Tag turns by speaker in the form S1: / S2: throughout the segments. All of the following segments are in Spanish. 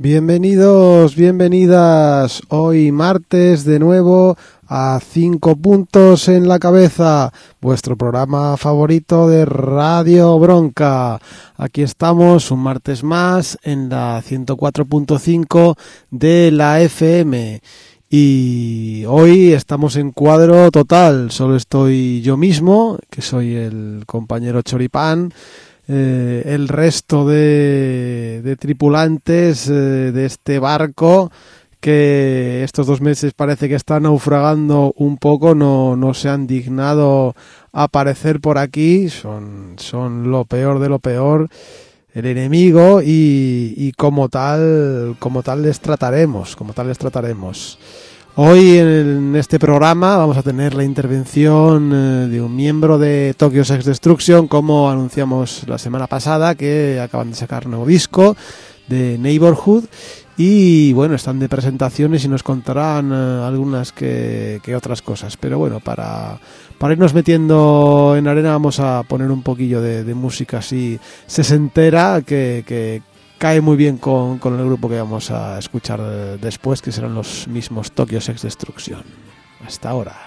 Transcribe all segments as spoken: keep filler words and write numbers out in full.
S1: Bienvenidos, bienvenidas, hoy martes de nuevo a Cinco Puntos en la Cabeza, vuestro programa favorito de Radio Bronca. Aquí estamos un martes más en la ciento cuatro punto cinco de la F M y hoy estamos en cuadro total, solo estoy yo mismo, que soy el compañero Choripán. Eh, el resto de, de tripulantes eh, de este barco que estos dos meses parece que está naufragando un poco, no, no se han dignado a aparecer por aquí, son, son lo peor de lo peor, el enemigo y, y como tal, como tal les trataremos, como tal les trataremos. Hoy en este programa vamos a tener la intervención eh, de un miembro de Tokyo Sex Destruction, como anunciamos la semana pasada, que acaban de sacar un nuevo disco de Neighborhood y bueno, están de presentaciones y nos contarán eh, algunas que, que otras cosas, pero bueno, para, para irnos metiendo en arena vamos a poner un poquillo de, de música así sesentera que, que cae muy bien con, con el grupo que vamos a escuchar después, que serán los mismos Tokyo Sex Destruction. Hasta ahora.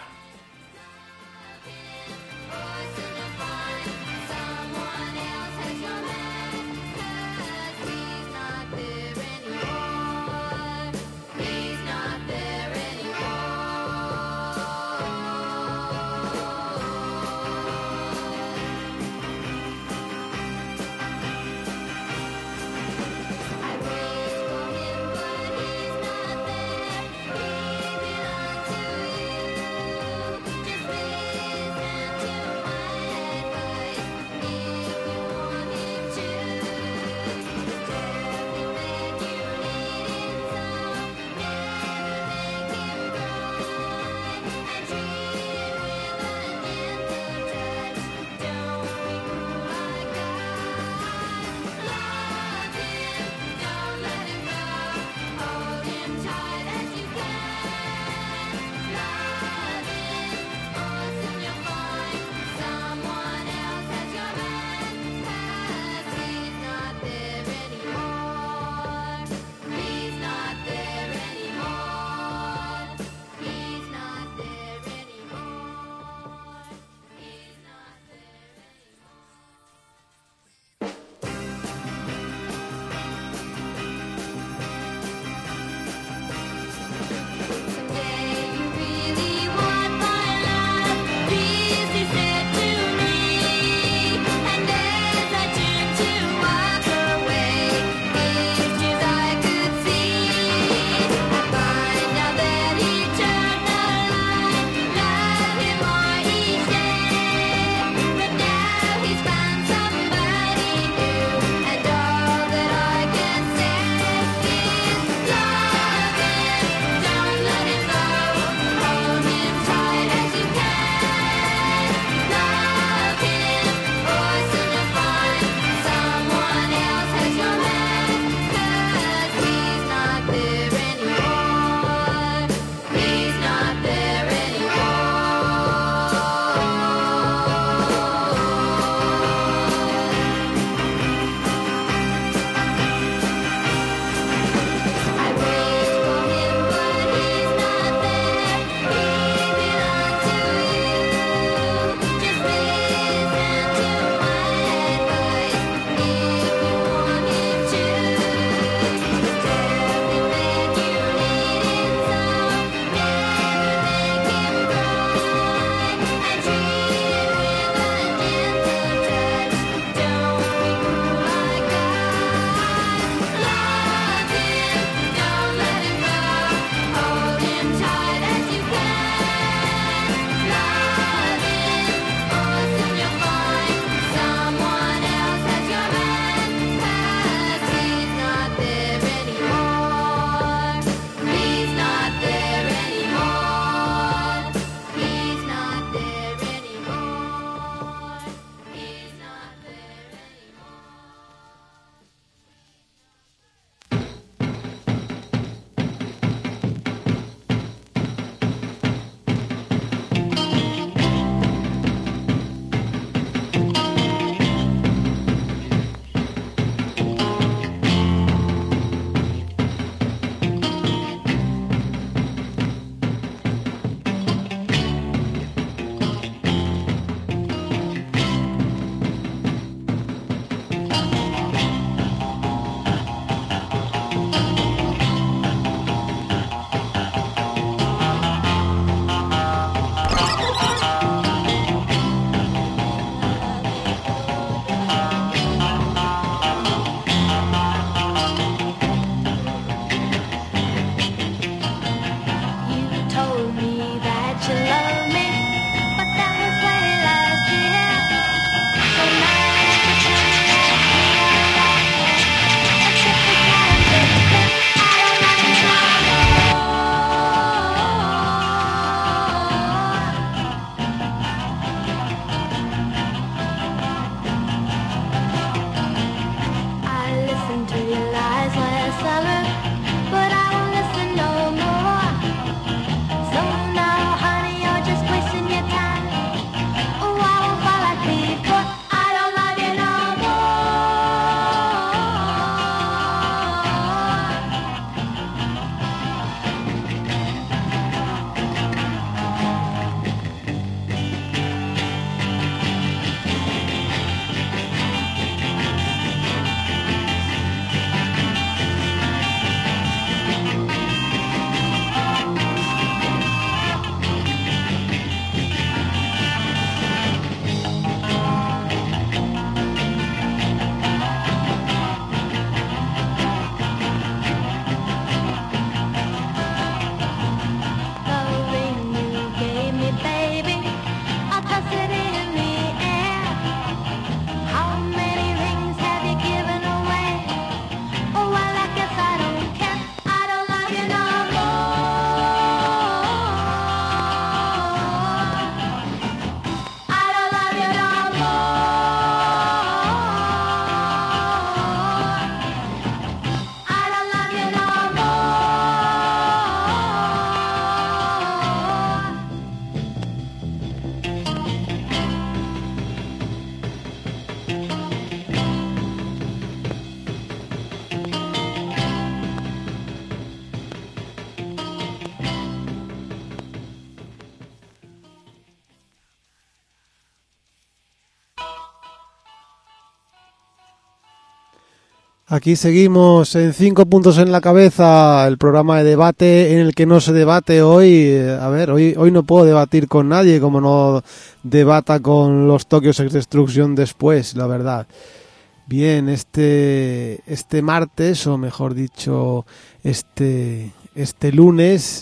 S1: Aquí seguimos en Cinco Puntos en la Cabeza, el programa de debate en el que no se debate hoy. A ver, hoy hoy no puedo debatir con nadie, como no debata con los Tokyo Sex Destruction después, la verdad. Bien, este este martes, o mejor dicho, este este lunes,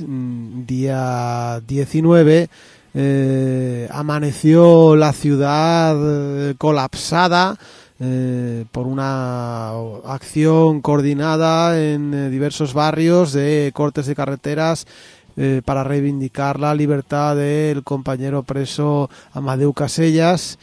S1: día diecinueve, eh, amaneció la ciudad eh, colapsada Eh, por una acción coordinada en eh, diversos barrios de cortes de carreteras eh, para reivindicar la libertad del compañero preso Amadeu Casellas.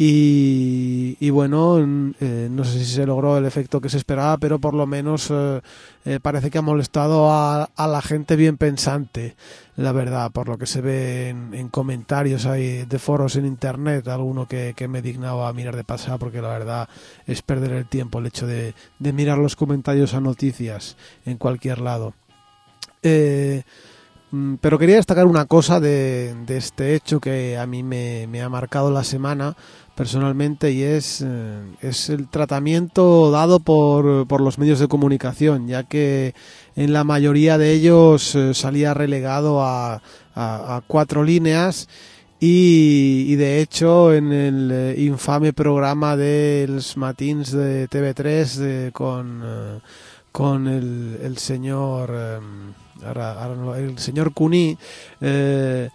S1: Y, y bueno, eh, no sé si se logró el efecto que se esperaba, pero por lo menos eh, eh, parece que ha molestado a, a la gente bien pensante, la verdad, por lo que se ve en, en comentarios ahí de foros en internet, alguno que, que me he dignado a mirar de pasada, porque la verdad es perder el tiempo el hecho de, de mirar los comentarios a noticias en cualquier lado. Eh, pero quería destacar una cosa de, de este hecho que a mí me, me ha marcado la semana personalmente, y es, eh, es el tratamiento dado por, por los medios de comunicación, ya que en la mayoría de ellos eh, salía relegado a, a, a cuatro líneas y, y de hecho en el eh, infame programa de los matins de T V tres eh, con, eh, con el, el señor eh, ahora, ahora, el señor Cuní, eh,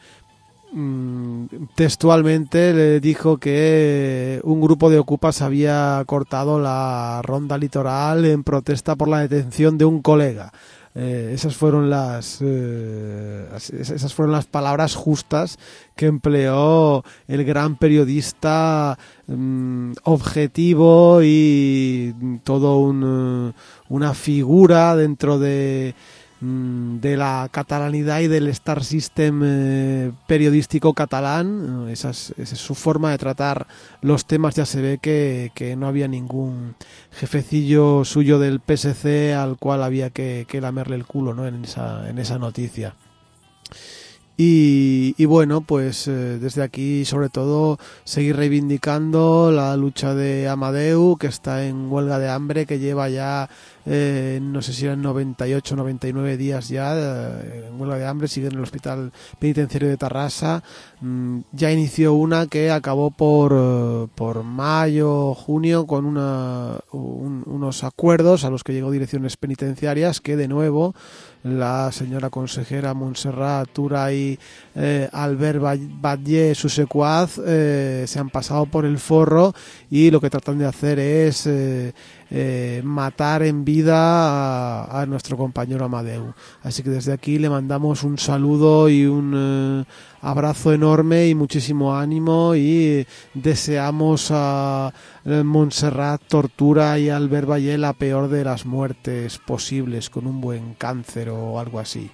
S1: textualmente le dijo que un grupo de ocupas había cortado la ronda litoral en protesta por la detención de un colega. Eh, esas fueron las eh, esas fueron las palabras justas que empleó el gran periodista um, objetivo y todo un, una figura dentro de de la catalanidad y del Star System eh, periodístico catalán. Esa es, esa es su forma de tratar los temas. Ya se ve que, que no había ningún jefecillo suyo del P S C al cual había que, que lamerle el culo, ¿no? en esa, en esa noticia. Y, y bueno, pues eh, desde aquí sobre todo seguir reivindicando la lucha de Amadeu, que está en huelga de hambre, que lleva ya eh, no sé si eran noventa y ocho, noventa y nueve días ya eh, en huelga de hambre, sigue en el hospital penitenciario de Tarrasa. Mm, ya inició una que acabó por, eh, por mayo, junio, con una, un, unos acuerdos a los que llegó direcciones penitenciarias, que de nuevo la señora consejera Montserrat Tura y eh, Albert Batlle, su secuaz, eh, se han pasado por el forro y lo que tratan de hacer es eh, eh, matar en vida a, a nuestro compañero Amadeu. Así que desde aquí le mandamos un saludo y un eh, abrazo enorme y muchísimo ánimo, y deseamos a Montserrat Tortura y Albert Batlle la peor de las muertes posibles, con un buen cáncer o algo así.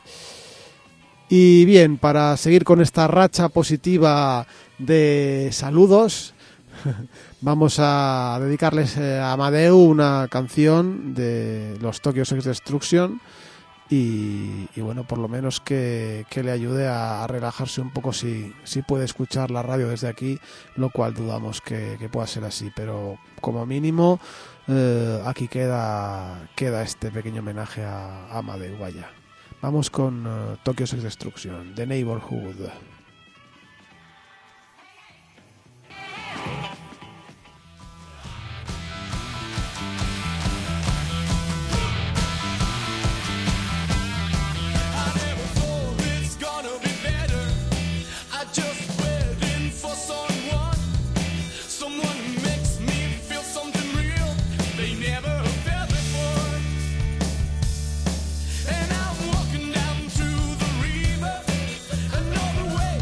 S1: Y bien, para seguir con esta racha positiva de saludos, vamos a dedicarles a Amadeu una canción de los Tokyo Sex Destruction. Y, y bueno, por lo menos que, que le ayude a, a relajarse un poco si, si puede escuchar la radio desde aquí, lo cual dudamos que, que pueda ser así, pero como mínimo eh, aquí queda, queda este pequeño homenaje a, a Amadeu. Vaya. Vamos con uh, Tokyo Sex Destruction, The Neighborhood.
S2: And I'm walking down through the river, another way.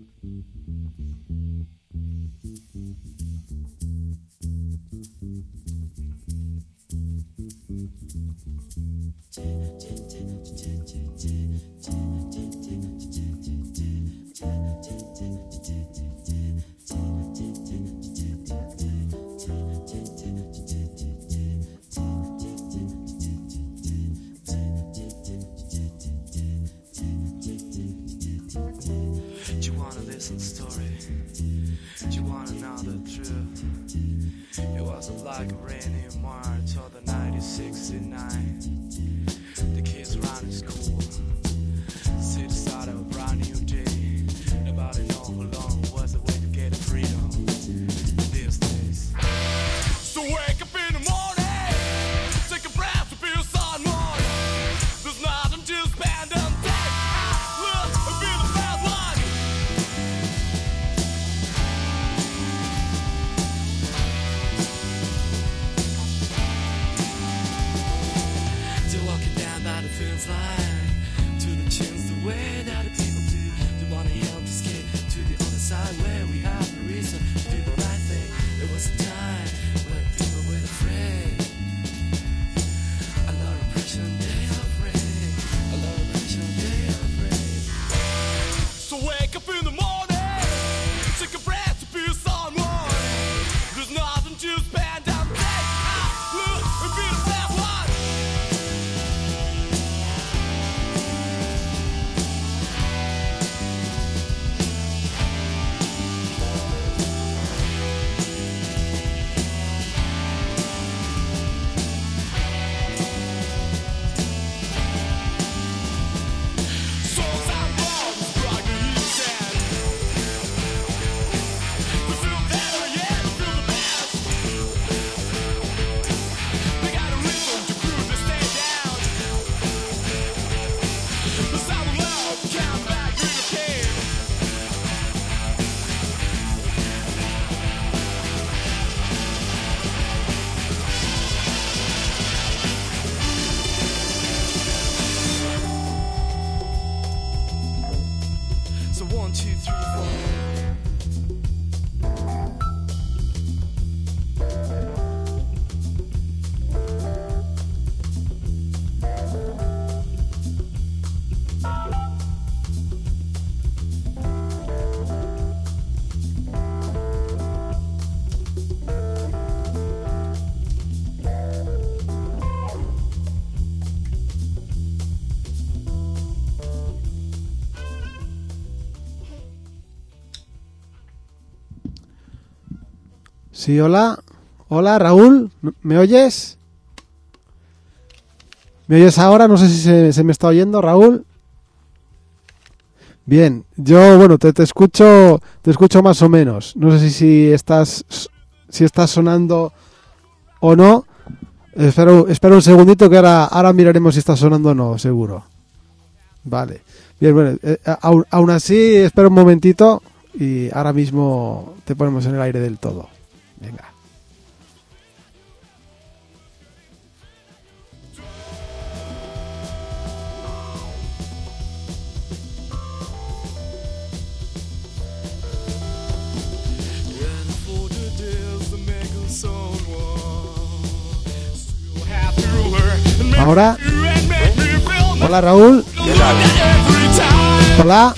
S1: Sí, hola. Hola, Raúl. ¿Me oyes? ¿Me oyes ahora? No sé si se, se me está oyendo, Raúl. Bien, yo, bueno, te, te escucho te escucho más o menos. No sé si, si estás si estás sonando o no. Espero, espero un segundito que ahora, ahora miraremos si está sonando o no, seguro. Vale. Bien, bueno, eh, aún, aún así, espera un momentito y ahora mismo te ponemos en el aire del todo. Venga. Ahora. Hola, Raúl. Hola.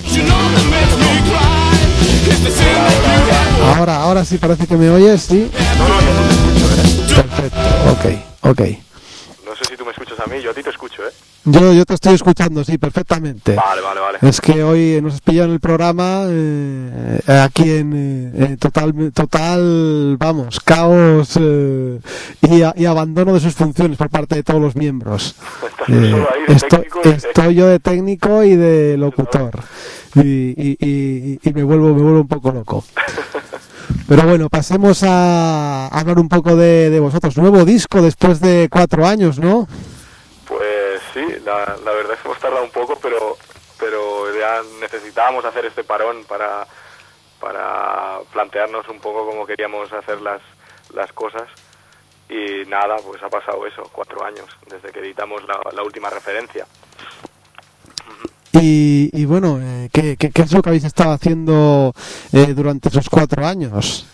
S1: Ahora, ahora sí parece que me oyes, ¿sí? Perfecto, ok, ok.
S2: No sé si tú me escuchas a mí, yo a ti te escucho, ¿eh?
S1: Yo, yo te estoy escuchando, sí, perfectamente.
S2: Vale, vale, vale.
S1: Es que hoy nos has pillado en el programa eh, aquí en eh, total, total, vamos, caos eh, y, a, y abandono de sus funciones por parte de todos los miembros.
S2: Estás eh, solo ahí de
S1: estoy,
S2: técnico y de...
S1: estoy yo de técnico y de locutor y, y, y, y me vuelvo, me vuelvo un poco loco. Pero bueno, pasemos a hablar un poco de, de vosotros. Nuevo disco después de cuatro años, ¿no?
S2: Pues sí, la, la verdad es que hemos tardado un poco, pero pero ya necesitábamos hacer este parón para para plantearnos un poco cómo queríamos hacer las, las cosas. Y nada, pues ha pasado eso, cuatro años, desde que editamos la, la última referencia.
S1: Y, y bueno, eh, ¿qué, qué, ¿qué es lo que habéis estado haciendo eh, durante esos cuatro años?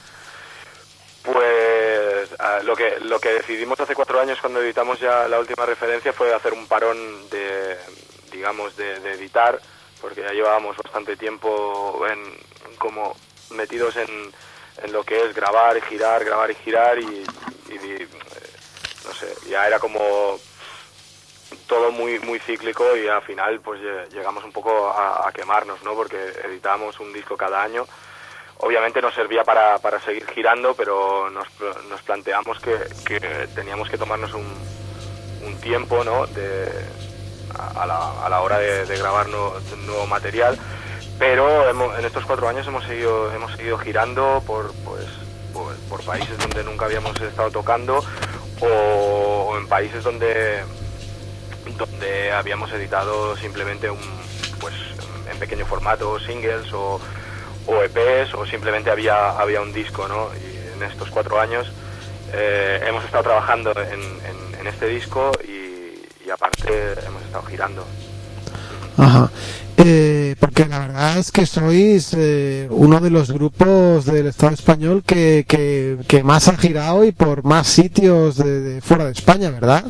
S2: Pues uh, lo que lo que decidimos hace cuatro años cuando editamos ya la última referencia fue hacer un parón de, digamos, de, de editar, porque ya llevábamos bastante tiempo en, como metidos en, en lo que es grabar y girar, grabar y girar y, y, y no sé, ya era como todo muy muy cíclico y al final pues llegamos un poco a, a quemarnos, ¿no? Porque editábamos un disco cada año. Obviamente nos servía para, para seguir girando, pero nos, nos planteamos que, que teníamos que tomarnos un, un tiempo, ¿no? De, a, la, a la hora de, de grabar nuevo, nuevo material, pero hemos, en estos cuatro años hemos seguido hemos seguido girando por pues por, por países donde nunca habíamos estado tocando o, o en países donde donde habíamos editado simplemente un pues en pequeño formato singles o o E Pes o simplemente había había un disco, ¿no? Y en estos cuatro años eh, hemos estado trabajando en, en, en este disco y, y aparte hemos estado girando.
S1: Ajá. Eh, porque la verdad es que sois eh, uno de los grupos del Estado español que, que, que más ha girado y por más sitios de, de fuera de España, ¿verdad?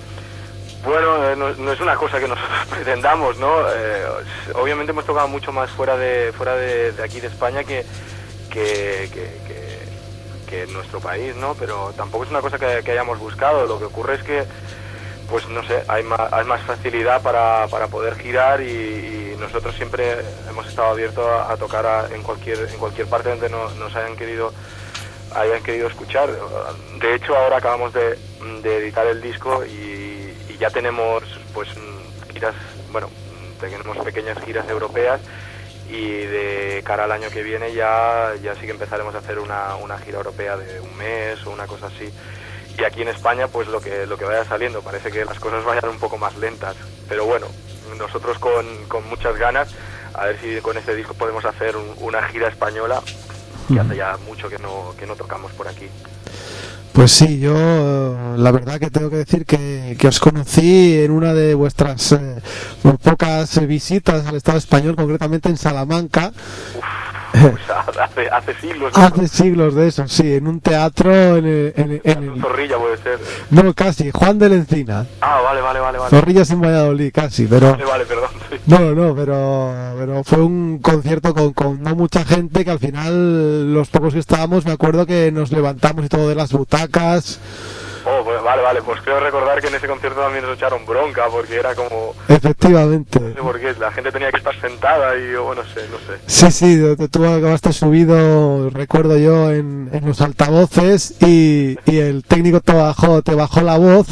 S2: Bueno, eh, no, no es una cosa que nosotros pretendamos, ¿no? Eh, obviamente hemos tocado mucho más fuera de fuera de, de aquí de España que que, que, que que en nuestro país, ¿no? Pero tampoco es una cosa que, que hayamos buscado. Lo que ocurre es que, pues no sé, hay más, hay más facilidad para, para poder girar y, y nosotros siempre hemos estado abiertos a, a tocar a, en cualquier en cualquier parte donde no, nos hayan querido hayan querido escuchar. De hecho, ahora acabamos de, de editar el disco y ya tenemos pues giras, bueno, tenemos pequeñas giras europeas y de cara al año que viene ya ya sí que empezaremos a hacer una, una gira europea de un mes o una cosa así. Y aquí en España pues lo que lo que vaya saliendo, parece que las cosas vayan un poco más lentas, pero bueno, nosotros con, con muchas ganas, a ver si con este disco podemos hacer un, una gira española, que hace ya mucho que no que no tocamos por aquí.
S1: Pues sí, yo la verdad que tengo que decir que, que os conocí en una de vuestras eh, pocas visitas al Estado español, concretamente en Salamanca.
S2: Uf, pues hace, hace siglos.
S1: ¿No? Hace siglos de eso, sí, en un teatro en el... En, en el...
S2: Zorrilla puede ser.
S1: No, casi, Juan de la Encina.
S2: Ah, vale, vale, vale. vale.
S1: Zorrillas en Valladolid, casi, pero...
S2: Vale, vale, perdón. Sí.
S1: No, no, pero, pero fue un concierto con, con no mucha gente que al final, los pocos que estábamos, me acuerdo que nos levantamos y todo de las butacas.
S2: Oh, pues vale, vale, pues creo recordar que en ese concierto también nos echaron bronca porque era como...
S1: Efectivamente.
S2: No sé por qué, la gente tenía que estar sentada y yo, bueno, no sé, no sé.
S1: Sí, sí, tú acabaste subido, recuerdo yo, en, en los altavoces y, y el técnico te bajó, te bajó la voz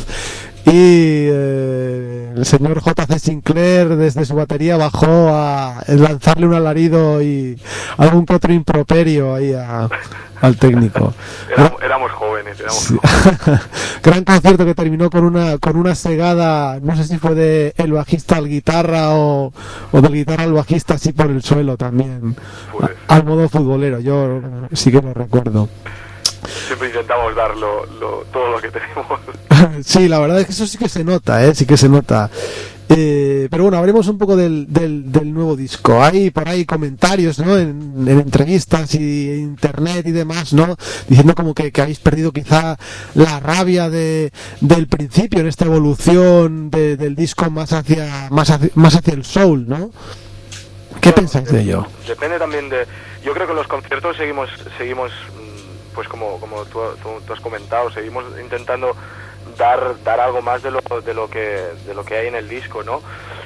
S1: y eh, el señor J C Sinclair desde su batería bajó a lanzarle un alarido y algún que otro improperio ahí a... al técnico.
S2: Éramos, éramos jóvenes, éramos
S1: sí.
S2: jóvenes.
S1: Gran concierto que terminó con una con una segada, no sé si fue de el bajista al guitarra o, o del guitarra al bajista así por el suelo también,
S2: pues,
S1: a, al modo futbolero, yo sí que lo recuerdo.
S2: Siempre intentamos dar lo, lo, todo lo que tenemos.
S1: Sí, la verdad es que eso sí que se nota, ¿eh? Sí que se nota. Eh, pero bueno, hablemos un poco del, del, del nuevo disco. Hay por ahí comentarios, ¿no? En, en entrevistas y internet y demás, ¿no? Diciendo como que, que habéis perdido quizá la rabia de, del principio en esta evolución de, del disco más hacia, más hacia, más hacia el soul, ¿no? ¿Qué bueno, pensáis de, de ello?
S2: Depende también de... Yo creo que en los conciertos seguimos, seguimos pues como, como tú, tú, tú has comentado, seguimos intentando dar dar algo más de lo de lo que de lo que hay en el disco, ¿no?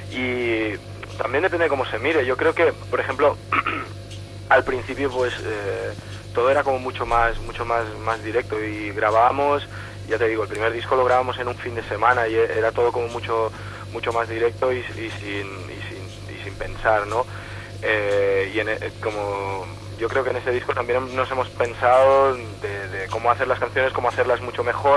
S2: Y también depende de cómo se mire. Yo creo que, por ejemplo, al principio pues eh, todo era como mucho más mucho más más directo y grabábamos, ya te digo, el primer disco lo grabamos en un fin de semana y era todo como mucho mucho más directo y, y sin y sin y sin pensar, ¿no? Eh, y en, como yo creo que en ese disco también nos hemos pensado de, de cómo hacer las canciones, cómo hacerlas mucho mejor.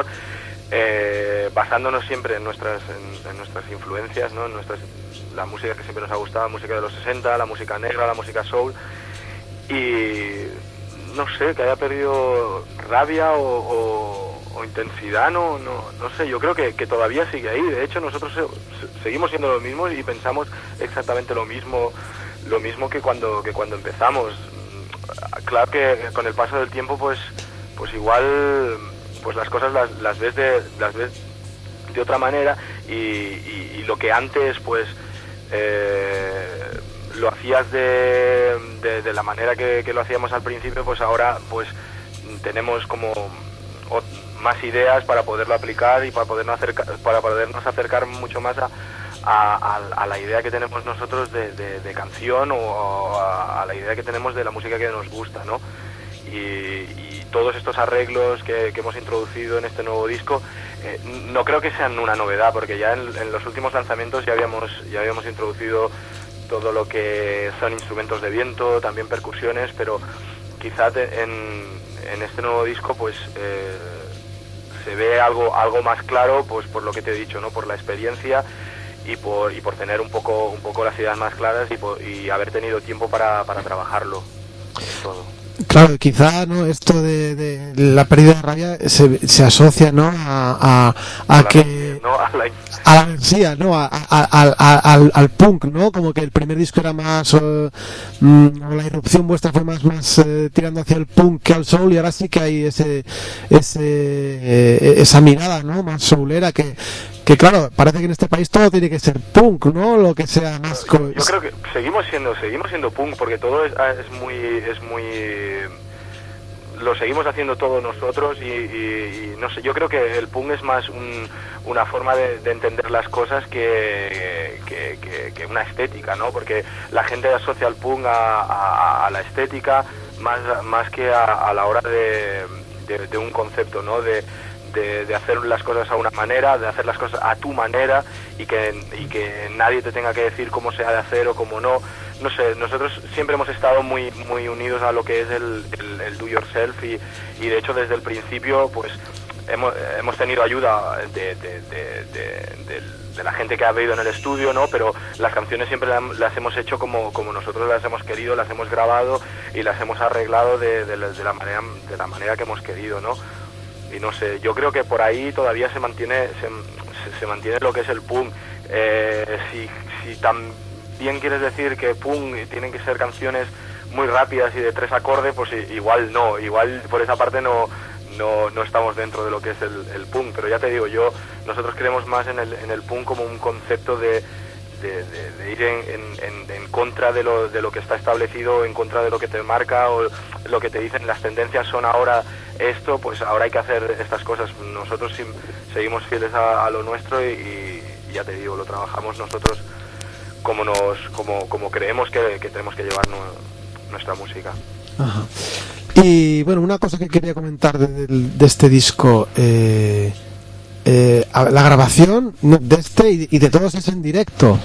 S2: Eh, basándonos siempre en nuestras en, en nuestras influencias, ¿no? En nuestras, la música que siempre nos ha gustado, la música de los sesenta, la música negra, la música soul, y no sé, que haya perdido rabia o, o, o intensidad, no, no, no sé, yo creo que, que todavía sigue ahí. De hecho, nosotros se, seguimos siendo lo mismo y pensamos exactamente lo mismo, lo mismo que cuando, que cuando empezamos. Claro que con el paso del tiempo, pues, pues igual, pues las cosas las, las ves de, las ves de otra manera y, y, y lo que antes, pues, eh, lo hacías de, de, de la manera que, que lo hacíamos al principio, pues ahora, pues, tenemos como más ideas para poderlo aplicar y para podernos acercar, para podernos acercar mucho más a, a, a la idea que tenemos nosotros de, de, de canción o a, a la idea que tenemos de la música que nos gusta, ¿no? Y, y todos estos arreglos que, que hemos introducido en este nuevo disco, eh, no creo que sean una novedad, porque ya en, en los últimos lanzamientos ya habíamos, ya habíamos introducido todo lo que son instrumentos de viento, también percusiones, pero quizás en, en este nuevo disco pues eh, se ve algo algo más claro, pues por lo que te he dicho, ¿no? Por la experiencia y por y por tener un poco un poco las ideas más claras y, por, y haber tenido tiempo para, para trabajarlo todo.
S1: Claro, quizá no esto de, de la pérdida de rabia se, se asocia, ¿no? a, a, a, a que
S2: no, a la
S1: a la energía, ¿no? A, a, a, a, al, al punk, ¿no? Como que el primer disco era más uh, mm, la irrupción vuestra fue más más uh, tirando hacia el punk que al soul, y ahora sí que hay ese ese eh, esa mirada, ¿no? Más soulera que que claro, parece que en este país todo tiene que ser punk, ¿no? Lo que sea más co-
S2: yo creo que seguimos siendo seguimos siendo punk porque todo es, es muy es muy lo seguimos haciendo todos nosotros y, y, y no sé, yo creo que el punk es más un, una forma de, de entender las cosas que, que, que, que una estética, ¿no? Porque la gente asocia el punk a, a, a la estética más, más que a, a la hora de, de, de un concepto, ¿no? De, de, de hacer las cosas a una manera, de hacer las cosas a tu manera y que, y que nadie te tenga que decir cómo se ha de hacer o cómo no. No sé, nosotros siempre hemos estado muy muy unidos a lo que es el, el, el do yourself y, y de hecho desde el principio pues hemos, hemos tenido ayuda de, de, de, de, de, de la gente que ha venido en el estudio, ¿no? Pero las canciones siempre las hemos hecho como, como nosotros las hemos querido, las hemos grabado y las hemos arreglado de, de, de, la manera, de la manera que hemos querido, ¿no? Y no sé, yo creo que por ahí todavía se mantiene se, se mantiene lo que es el punk. Eh, si, si tan bien quieres decir que punk tienen que ser canciones muy rápidas y de tres acordes, pues igual no, igual por esa parte no no, no estamos dentro de lo que es el, el punk, pero ya te digo, yo nosotros creemos más en el, en el punk como un concepto de, de, de, de ir en, en, en contra de lo, de lo que está establecido, en contra de lo que te marca o lo que te dicen las tendencias son ahora esto, pues ahora hay que hacer estas cosas. Nosotros sí, seguimos fieles a, a lo nuestro y, y ya te digo, lo trabajamos nosotros como nos como como creemos que, que tenemos que llevar nu, nuestra música.
S1: Ajá. Y bueno, una cosa que quería comentar de, de, de este disco, eh, eh, la grabación de este y, y de todos es en directo.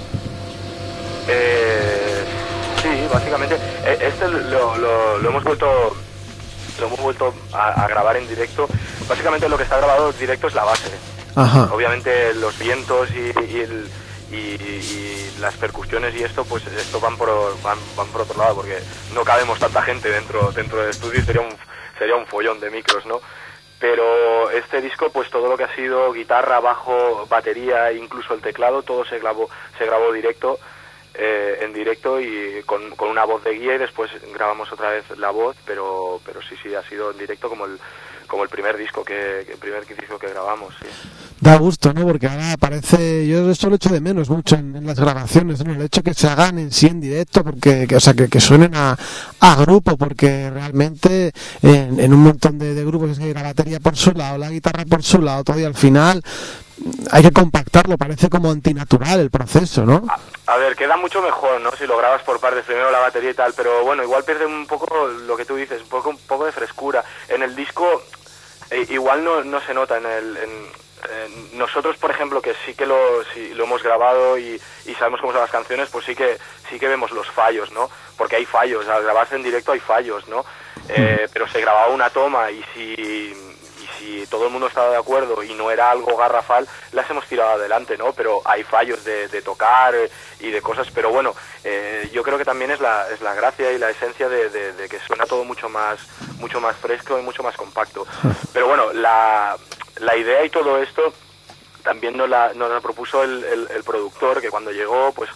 S2: Eh, sí, básicamente este lo, lo, lo hemos vuelto lo hemos vuelto a, a grabar en directo. Básicamente lo que está grabado en directo es la base.
S1: Ajá.
S2: Obviamente los vientos y, y el Y, y las percusiones y esto, pues esto van por van, van por otro lado, porque no cabemos tanta gente dentro dentro del estudio y sería un sería un follón de micros, ¿no? Pero este disco, pues todo lo que ha sido guitarra, bajo, batería e incluso el teclado, todo se grabó se grabó directo eh, en directo y con, con una voz de guía y después grabamos otra vez la voz, pero pero sí sí ha sido en directo como el como el primer disco que el primer disco que grabamos, sí.
S1: Da gusto, ¿no? Porque ahora parece, yo eso lo echo de menos mucho en, en las grabaciones, ¿no? El hecho que se hagan en sí en directo, porque, que, o sea, que, que suenen a, a grupo, porque realmente en, en un montón de, de grupos es que hay la batería por su lado, la guitarra por su lado, todo y al final hay que compactarlo, parece como antinatural el proceso, ¿no?
S2: A, a ver, queda mucho mejor, ¿no? Si lo grabas por partes, primero la batería y tal, pero bueno, igual pierde un poco lo que tú dices, un poco, un poco de frescura. En el disco eh, igual no, no se nota en el... En, Eh, nosotros, por ejemplo, que sí que lo, sí, lo hemos grabado y, y sabemos cómo son las canciones, pues sí que sí que vemos los fallos, ¿no? Porque hay fallos, al grabarse en directo hay fallos, ¿no? Eh, pero se grababa una toma y si, y si todo el mundo estaba de acuerdo y no era algo garrafal, las hemos tirado adelante, ¿no? Pero hay fallos de, de tocar y de cosas, pero bueno, eh, yo creo que también es la, es la gracia y la esencia de, de, de que suena todo mucho más, mucho más fresco y mucho más compacto. Pero bueno, la... la idea y todo esto también nos la, nos la propuso el, el, el productor, que cuando llegó, pues,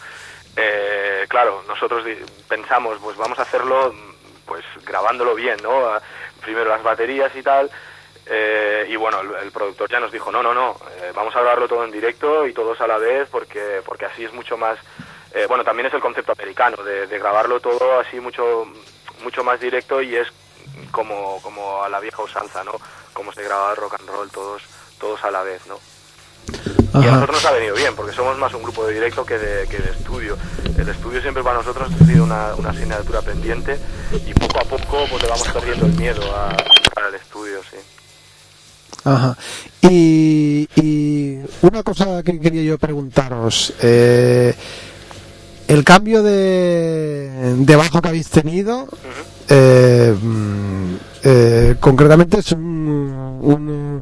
S2: eh, claro, nosotros pensamos, pues vamos a hacerlo, pues, grabándolo bien, ¿no? Primero las baterías y tal, eh, y bueno, el, el productor ya nos dijo, no, no, no, eh, vamos a grabarlo todo en directo y todos a la vez, porque, porque así es mucho más, eh, bueno, también es el concepto americano, de, de grabarlo todo así mucho, mucho más directo, y es como, como a la vieja usanza, ¿no? Como se grababa el rock and roll, todos, todos a la vez, ¿no?
S1: Ajá.
S2: Y a nosotros nos ha venido bien, porque somos más un grupo de directo que de, que de estudio. El estudio siempre para nosotros ha sido una, una asignatura pendiente, y poco a poco pues le vamos perdiendo el miedo a, a el estudio, sí.
S1: Ajá. Y, y una cosa que quería yo preguntaros, eh, el cambio de, de bajo que habéis tenido, uh-huh. eh, eh, concretamente es un, un,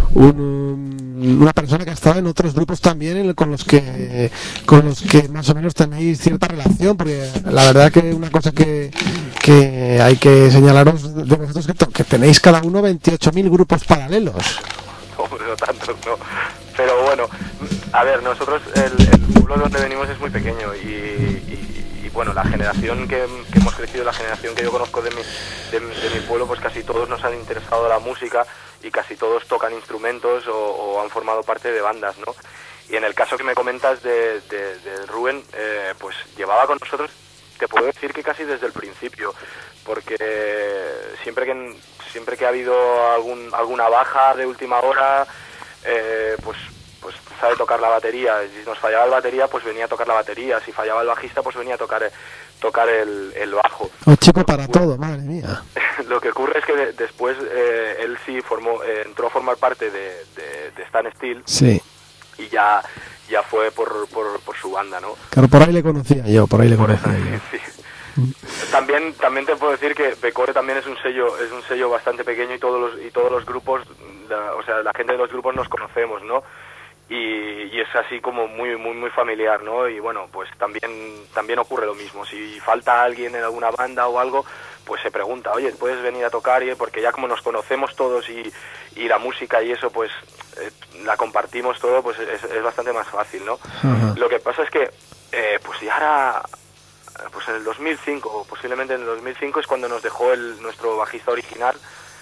S1: un una persona que ha estado en otros grupos también con los que con los que más o menos tenéis cierta relación, porque la verdad que una cosa que, que hay que señalaros de vosotros, que, que tenéis cada uno veintiocho mil grupos paralelos.
S2: Hombre, no tantos, no. Pero bueno, a ver, nosotros, el, el pueblo donde venimos es muy pequeño, y, y, y bueno, la generación que, que hemos crecido, la generación que yo conozco de mi, de, de mi pueblo, pues casi todos nos han interesado la música, y casi todos tocan instrumentos o, o han formado parte de bandas, ¿no? Y en el caso que me comentas de, de, de Rubén, eh, pues llevaba con nosotros, te puedo decir que casi desde el principio, porque siempre que siempre que ha habido algún alguna baja de última hora, eh, pues pues sabe tocar la batería. Si nos fallaba el batería, pues venía a tocar la batería. Si fallaba el bajista, pues venía a tocar tocar el, el bajo.
S1: Un chico para todo, madre mía.
S2: Lo que ocurre es que de, después eh, él sí formó, eh, entró a formar parte de, de, de Stan Steel.
S1: Sí.
S2: Y ya ya fue por, por, por su banda, ¿no?
S1: Claro, por ahí le conocía yo, por ahí le
S2: por
S1: conocía
S2: eso,
S1: yo.
S2: Sí, sí. También también te puedo decir que Becore también es un sello es un sello bastante pequeño, y todos los y todos los grupos, la, o sea, la gente de los grupos nos conocemos, ¿no? Y, y es así como muy muy muy familiar, ¿no? Y bueno, pues también también ocurre lo mismo. Si falta alguien en alguna banda o algo, pues se pregunta, oye, ¿puedes venir a tocar? Y porque ya como nos conocemos todos, y, y la música y eso, pues eh, la compartimos todo, pues es, es bastante más fácil, ¿no?
S1: Uh-huh.
S2: Lo que pasa es que eh, pues ya ahora, pues en el dos mil cinco, o posiblemente en el dos mil cinco, es cuando nos dejó el nuestro bajista original.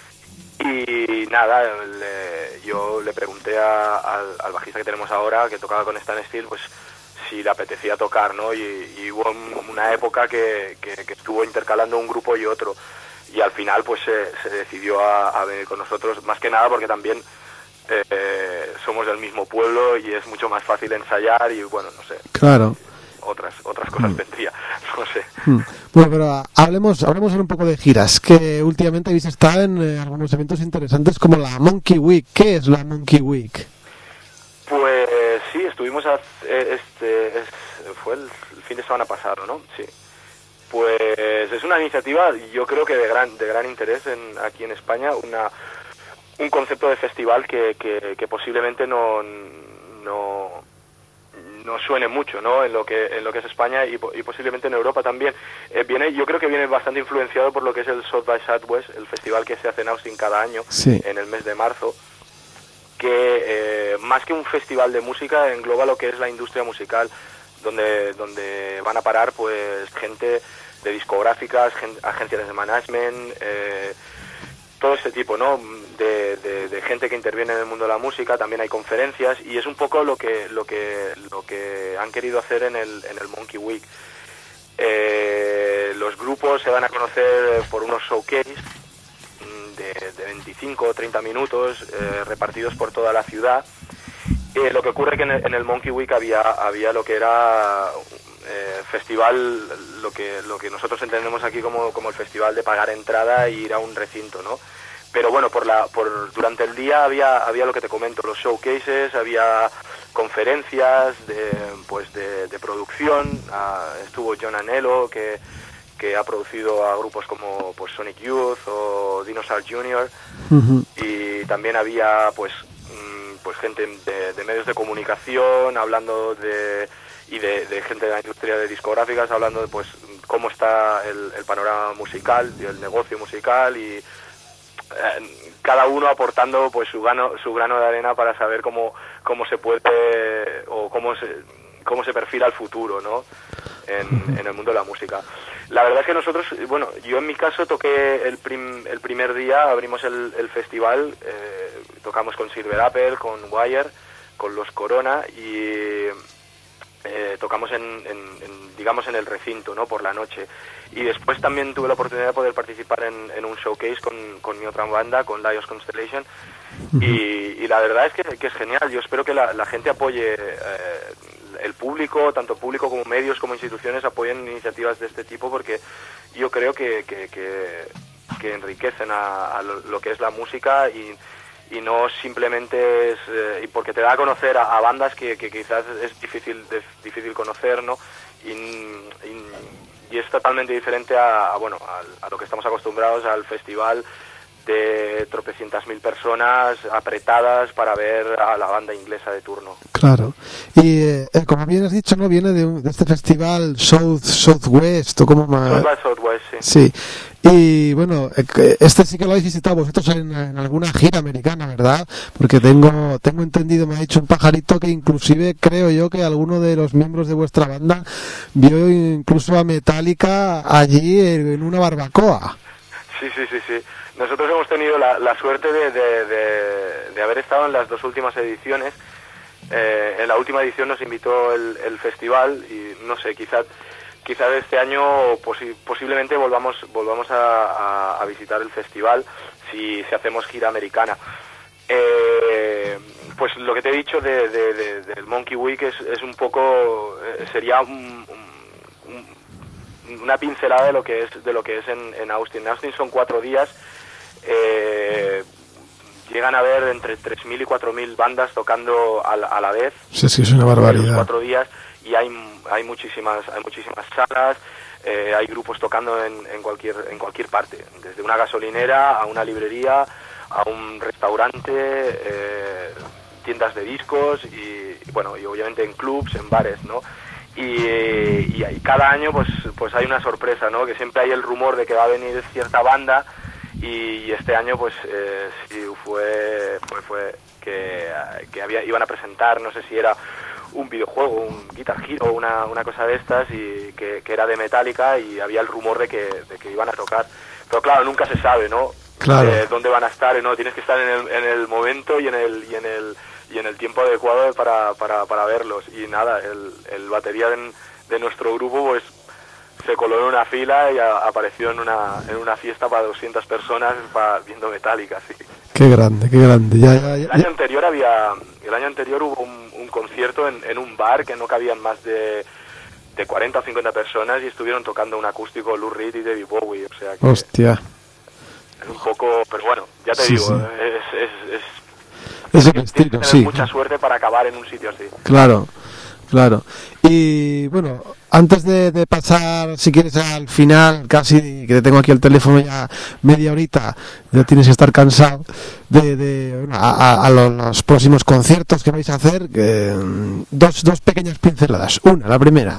S2: Y nada, le, yo le pregunté a, al, al bajista que tenemos ahora, que tocaba con Stan Steel, pues si le apetecía tocar, ¿no? Y, y hubo una época que, que, que estuvo intercalando un grupo y otro, y al final pues se, se decidió a, a venir con nosotros, más que nada porque también eh, somos del mismo pueblo y es mucho más fácil ensayar, y bueno, no sé.
S1: Claro.
S2: Otras otras cosas mm. vendría, no sé.
S1: Mm. Bueno, pero hablemos hablemos un poco de giras, que últimamente habéis estado en eh, algunos eventos interesantes como la Monkey Week. ¿Qué es la Monkey Week?
S2: Pues sí, estuvimos a, este es, fue el, el fin de semana pasado, ¿no? Sí. Pues es una iniciativa, yo creo que de gran de gran interés en aquí en España, una un concepto de festival que que, que posiblemente no no no suene mucho, ¿no? En lo que en lo que es España, y, y posiblemente en Europa también. Eh, viene, yo creo que viene bastante influenciado por lo que es el South by Southwest, el festival que se hace en Austin cada año,
S1: sí,
S2: en el mes de marzo, que eh, más que un festival de música engloba lo que es la industria musical, donde donde van a parar pues gente de discográficas, gen, agencias de management, eh, todo este tipo, ¿no? De, de, de gente que interviene en el mundo de la música. También hay conferencias, y es un poco lo que lo que lo que han querido hacer en el en el Monkey Week. Eh, los grupos se van a conocer por unos showcase de, de veinticinco o treinta minutos, eh, repartidos por toda la ciudad. Eh, lo que ocurre que en el, en el Monkey Week había había lo que era eh, festival, lo que lo que nosotros entendemos aquí como como el festival de pagar entrada e ir a un recinto, ¿no? Pero bueno, por la por durante el día había había lo que te comento, los showcases, había conferencias de pues de, de producción. Uh, estuvo John Anello, que que ha producido a grupos como pues Sonic Youth o Dinosaur junior Uh-huh. Y también había pues mmm, pues gente de, de medios de comunicación hablando de y de, de gente de la industria de discográficas hablando de pues cómo está el, el panorama musical y el negocio musical, y eh, cada uno aportando pues su grano, su grano de arena para saber cómo, cómo se puede o cómo se, cómo se perfila el futuro, ¿no? En, en el mundo de la música. La verdad es que nosotros, bueno, yo en mi caso toqué el, prim, el primer día, abrimos el, el festival, eh, tocamos con Silver Apple, con Wire, con Los Corona y eh, tocamos en, en, en, digamos, en el recinto, ¿no? Por la noche. Y después también tuve la oportunidad de poder participar en, en un showcase con, con mi otra banda, con Lions Constellation, y, y la verdad es que, que es genial. Yo espero que la, la gente apoye, eh, el público, tanto público como medios, como instituciones, apoyen iniciativas de este tipo, porque yo creo que, que, que, que enriquecen a, a lo, lo que es la música y, y no simplemente es eh, y porque te da a conocer a, a bandas que, que quizás es difícil de, difícil conocer, ¿no? Y, y, y es totalmente diferente a, a bueno a, a lo que estamos acostumbrados al festival de tropecientas mil personas apretadas para ver a la banda inglesa de turno.
S1: Claro. Y eh, como bien has dicho, ¿no? Viene de, un, de este festival South Southwest o como más.
S2: South by Southwest, sí.
S1: Sí. Y bueno, este sí que lo habéis visitado vosotros en, en alguna gira americana, ¿verdad? Porque tengo tengo entendido, me ha dicho un pajarito, que inclusive creo yo que alguno de los miembros de vuestra banda vio incluso a Metallica allí en una barbacoa.
S2: Sí, sí, sí, sí. Nosotros hemos tenido la, la suerte de, de, de, de haber estado en las dos últimas ediciones. Eh, en la última edición nos invitó el, el festival y no sé, quizás quizás este año posi posiblemente volvamos volvamos a, a, a visitar el festival si, si hacemos gira americana. Eh, pues lo que te he dicho de, de, de, del Monkey Week es, es un poco eh, sería un, un, un, una pincelada de lo que es de lo que es en, en Austin. En Austin son cuatro días. Eh, llegan a haber entre tres mil y cuatro mil bandas tocando a la, a la vez.
S1: Sí, sí, es una barbaridad.
S2: En los cuatro días y hay hay muchísimas hay muchísimas salas, eh, hay grupos tocando en, en cualquier en cualquier parte, desde una gasolinera a una librería, a un restaurante, eh, tiendas de discos y, y bueno y obviamente en clubs, en bares, ¿no? Y, y, y cada año pues pues hay una sorpresa, ¿no? Que siempre hay el rumor de que va a venir cierta banda. Y este año pues eh, sí fue fue fue que, que había iban a presentar, no sé si era un videojuego, un Guitar Hero o una, una cosa de estas, y que, que era de Metallica, y había el rumor de que, de que iban a tocar, pero claro, nunca se sabe, ¿no?
S1: Claro.
S2: Eh, dónde van a estar, ¿no? Tienes que estar en el, en el momento y en el y en el y en el tiempo adecuado para, para, para verlos. Y nada, el, el batería de, de nuestro grupo pues se coló en una fila y a, apareció en una en una fiesta para doscientas personas para, viendo Metallica, sí.
S1: Qué grande, qué grande. Ya, ya, ya.
S2: El año anterior había el año anterior hubo un, un concierto en, en un bar que no cabían más de de cuarenta o cincuenta personas y estuvieron tocando un acústico Lou Reed y David Bowie, o sea que
S1: hostia.
S2: Es un poco, pero bueno, ya te
S1: Sí,
S2: digo,
S1: sí.
S2: es es es
S1: Es el
S2: tienes que
S1: estilo,
S2: tener
S1: sí.
S2: mucha suerte para acabar en un sitio así.
S1: Claro, claro. Y bueno, antes de, de pasar, si quieres, al final, casi que te tengo aquí el teléfono ya media horita, ya tienes que estar cansado de, de bueno, a, a, a los, los próximos conciertos que vais a hacer, que, dos, dos pequeñas pinceladas. Una, la primera,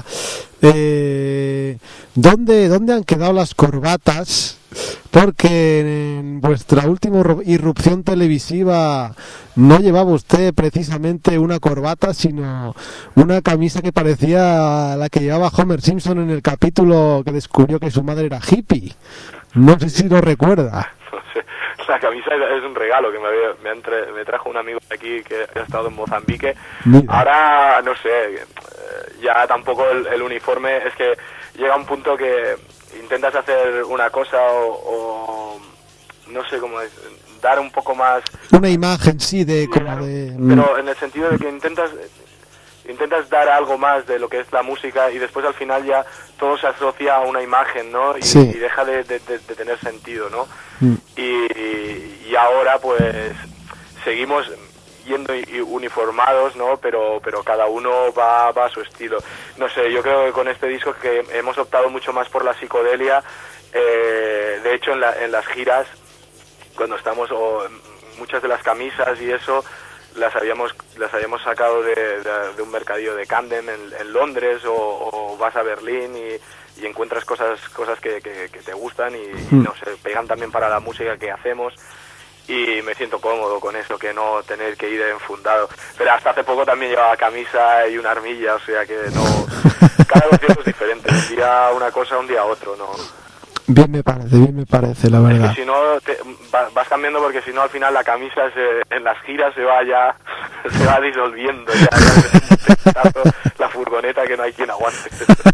S1: eh, ¿dónde, ¿dónde han quedado las corbatas? Porque en vuestra última irrupción televisiva no llevaba usted precisamente una corbata, sino una camisa que parecía la que llevaba Homer Simpson en el capítulo que descubrió que su madre era hippie. No sé si lo recuerda.
S2: No sé, la camisa es un regalo que me, había, me, entre, me trajo un amigo de aquí que ha estado en Mozambique.
S1: Mira.
S2: Ahora, no sé, ya tampoco el, el uniforme, es que llega un punto que intentas hacer una cosa o, o no sé cómo es, dar un poco más
S1: una imagen, sí, de
S2: sí,
S1: como
S2: claro,
S1: de
S2: pero en el sentido de que intentas intentas dar algo más de lo que es la música y después al final ya todo se asocia a una imagen, ¿no? Y,
S1: sí.
S2: y deja de, de, de, de tener sentido, ¿no?
S1: Mm.
S2: Y, y ahora pues seguimos yendo uniformados, ¿no? Pero pero cada uno va, va a su estilo. No sé, yo creo que con este disco que hemos optado mucho más por la psicodelia. Eh, de hecho, en, la, en las giras, cuando estamos, o muchas de las camisas y eso, las habíamos las habíamos sacado de, de, de un mercadillo de Camden en, en Londres, o, o vas a Berlín y, y encuentras cosas cosas que, que, que te gustan y, y no sé, pegan también para la música que hacemos. y me siento cómodo con eso, que no tener que ir enfundado. Pero hasta hace poco también llevaba camisa y una armilla, o sea que no, cada concierto es diferente, un día una cosa, un día otro, ¿no?
S1: Bien me parece, bien me parece, la verdad.
S2: Es que si no, te, vas cambiando, porque si no al final la camisa se, en las giras se va ya, se va disolviendo, ya, ya la furgoneta que no hay quien aguante.